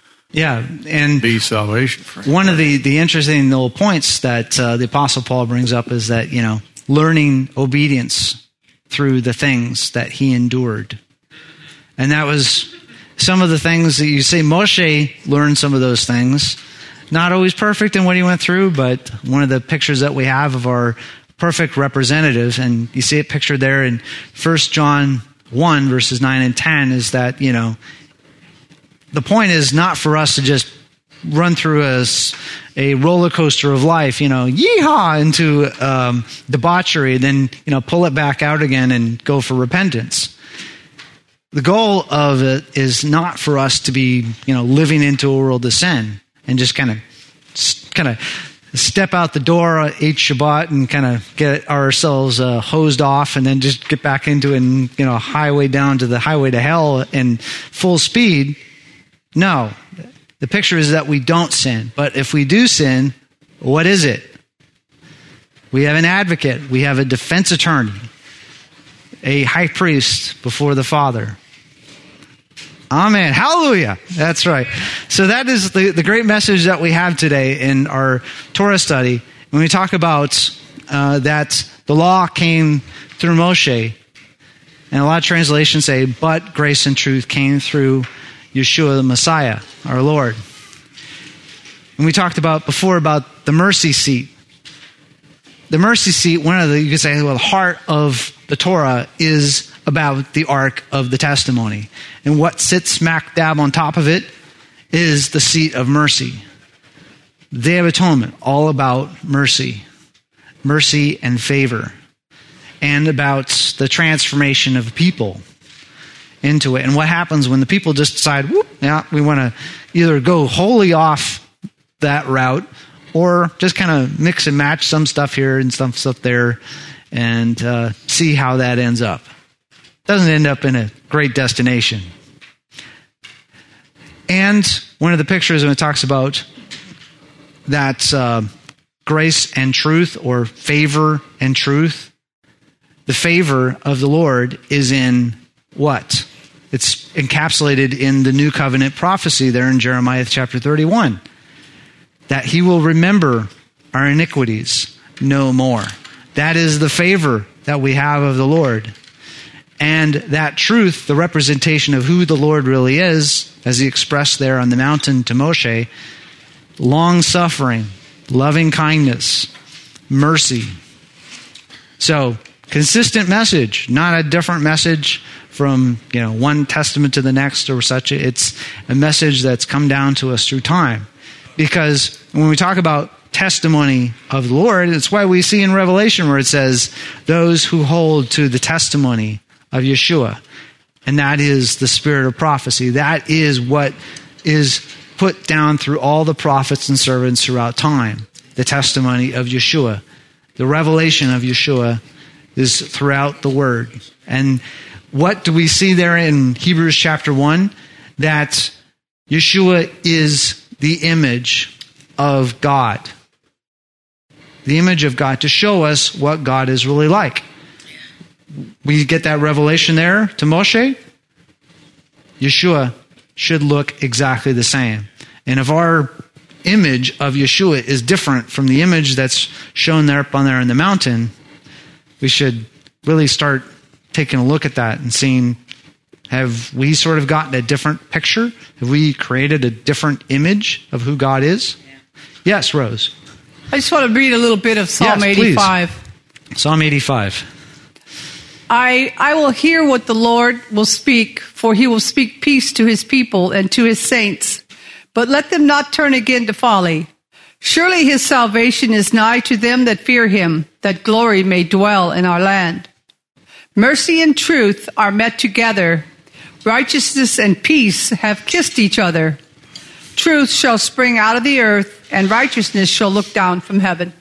to be salvation for him. One of the interesting little points that the Apostle Paul brings up is that, learning obedience through the things that he endured. And that was some of the things that you say Moshe learned some of those things. not always perfect in what he went through, but one of the pictures that we have of our perfect representatives, and you see it pictured there in 1 John 1, verses 9 and 10, is that, the point is not for us to just run through a roller coaster of life, yeehaw, into debauchery, then, pull it back out again and go for repentance. The goal of it is not for us to be, living into a world of sin and just kind of step out the door each Shabbat and kind of get ourselves hosed off and then just get back into it and, highway down to the highway to hell in full speed. No. The picture is that we don't sin. But if we do sin, what is it? We have an advocate. We have a defense attorney. A high priest before the Father. Amen. Hallelujah. That's right. So that is the great message that we have today in our Torah study. When we talk about that the law came through Moshe, and a lot of translations say, but grace and truth came through Yeshua the Messiah, our Lord. And we talked about before about the mercy seat. The mercy seat, you could say, the heart of the Torah is about the Ark of the Testimony. And what sits smack dab on top of it is the seat of mercy. The Day of Atonement, all about mercy. Mercy and favor. And about the transformation of people into it. And what happens when the people just decide, we want to either go wholly off that route or just kind of mix and match some stuff here and some stuff there and see how that ends up. Doesn't end up in a great destination. And one of the pictures when it talks about that grace and truth, or favor and truth, the favor of the Lord is in what? It's encapsulated in the New Covenant prophecy there in Jeremiah chapter 31. That he will remember our iniquities no more. That is the favor that we have of the Lord. And that truth, the representation of who the Lord really is, as he expressed there on the mountain to Moshe, long-suffering, loving kindness, mercy. So, consistent message, not a different message from one testament to the next or such. It's a message that's come down to us through time. Because when we talk about testimony of the Lord, it's why we see in Revelation where it says, those who hold to the testimony of Yeshua. And that is the spirit of prophecy. That is what is put down through all the prophets and servants throughout time. The testimony of Yeshua. The revelation of Yeshua is throughout the Word. And what do we see there in Hebrews chapter 1? That Yeshua is the image of God. The image of God, to show us what God is really like. We get that revelation there to Moshe. Yeshua should look exactly the same. And if our image of Yeshua is different from the image that's shown there up on there in the mountain, we should really start taking a look at that and seeing, have we sort of gotten a different picture? Have we created a different image of who God is? Yes, Rose. I just want to read a little bit of Psalm 85. Please. Psalm 85. I will hear what the Lord will speak, for he will speak peace to his people and to his saints. But let them not turn again to folly. Surely his salvation is nigh to them that fear him, that glory may dwell in our land. Mercy and truth are met together. Righteousness and peace have kissed each other. Truth shall spring out of the earth, and righteousness shall look down from heaven.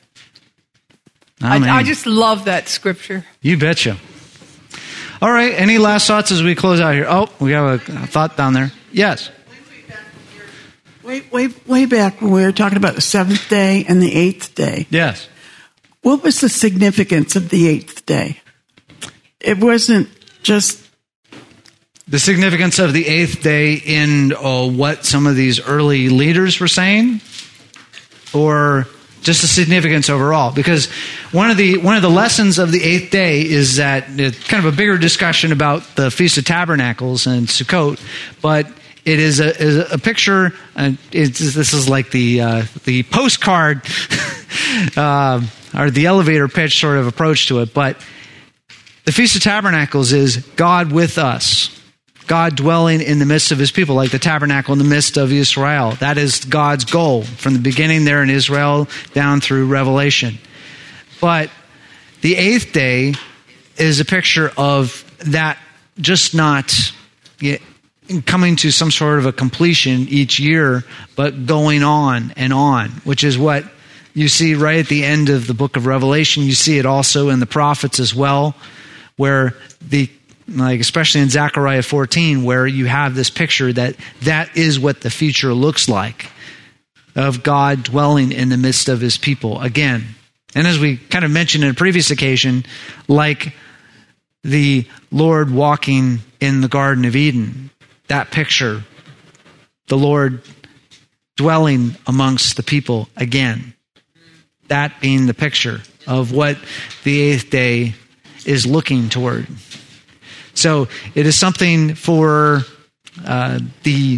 I just love that scripture. You betcha. All right, any last thoughts as we close out here? Oh, we have a thought down there. Yes. Way back when we were talking about the seventh day and the eighth day. Yes. What was the significance of the eighth day? It wasn't just... The significance of the eighth day in what some of these early leaders were saying? Or just the significance overall? Because one of the lessons of the eighth day is that it's kind of a bigger discussion about the Feast of Tabernacles and Sukkot, but it is a picture. This is like the postcard or the elevator pitch sort of approach to it. But the Feast of Tabernacles is God with us, God dwelling in the midst of his people, like the tabernacle in the midst of Israel. That is God's goal from the beginning there in Israel down through Revelation. But the eighth day is a picture of that just not coming to some sort of a completion each year, but going on, which is what you see right at the end of the book of Revelation. You see it also in the prophets as well, where especially in Zechariah 14, where you have this picture that is what the future looks like, of God dwelling in the midst of his people again. And as we kind of mentioned in a previous occasion, like the Lord walking in the Garden of Eden, that picture, the Lord dwelling amongst the people again, that being the picture of what the eighth day is looking toward. So it is something for the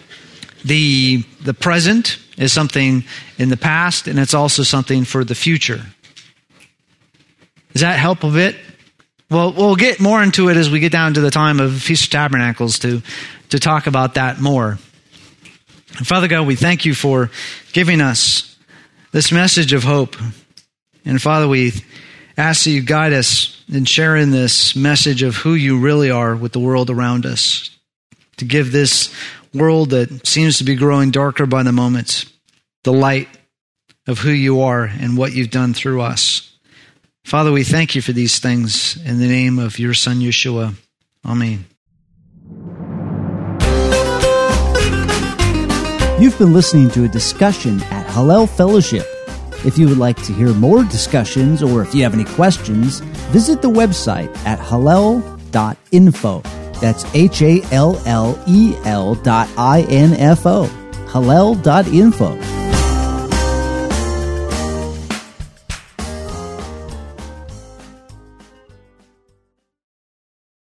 present, is something in the past, and it's also something for the future. Does that help a bit? Well, we'll get more into it as we get down to the time of Feast of Tabernacles to talk about that more. And Father God, we thank you for giving us this message of hope. And Father, we ask that you guide us in sharing this message of who you really are with the world around us, to give this world that seems to be growing darker by the moment the light of who you are and what you've done through us. Father, we thank you for these things in the name of your Son, Yeshua. Amen. You've been listening to a discussion at Hallel Fellowship. If you would like to hear more discussions or if you have any questions, visit the website at hallel.info. That's HALLEL.info. Hallel.info.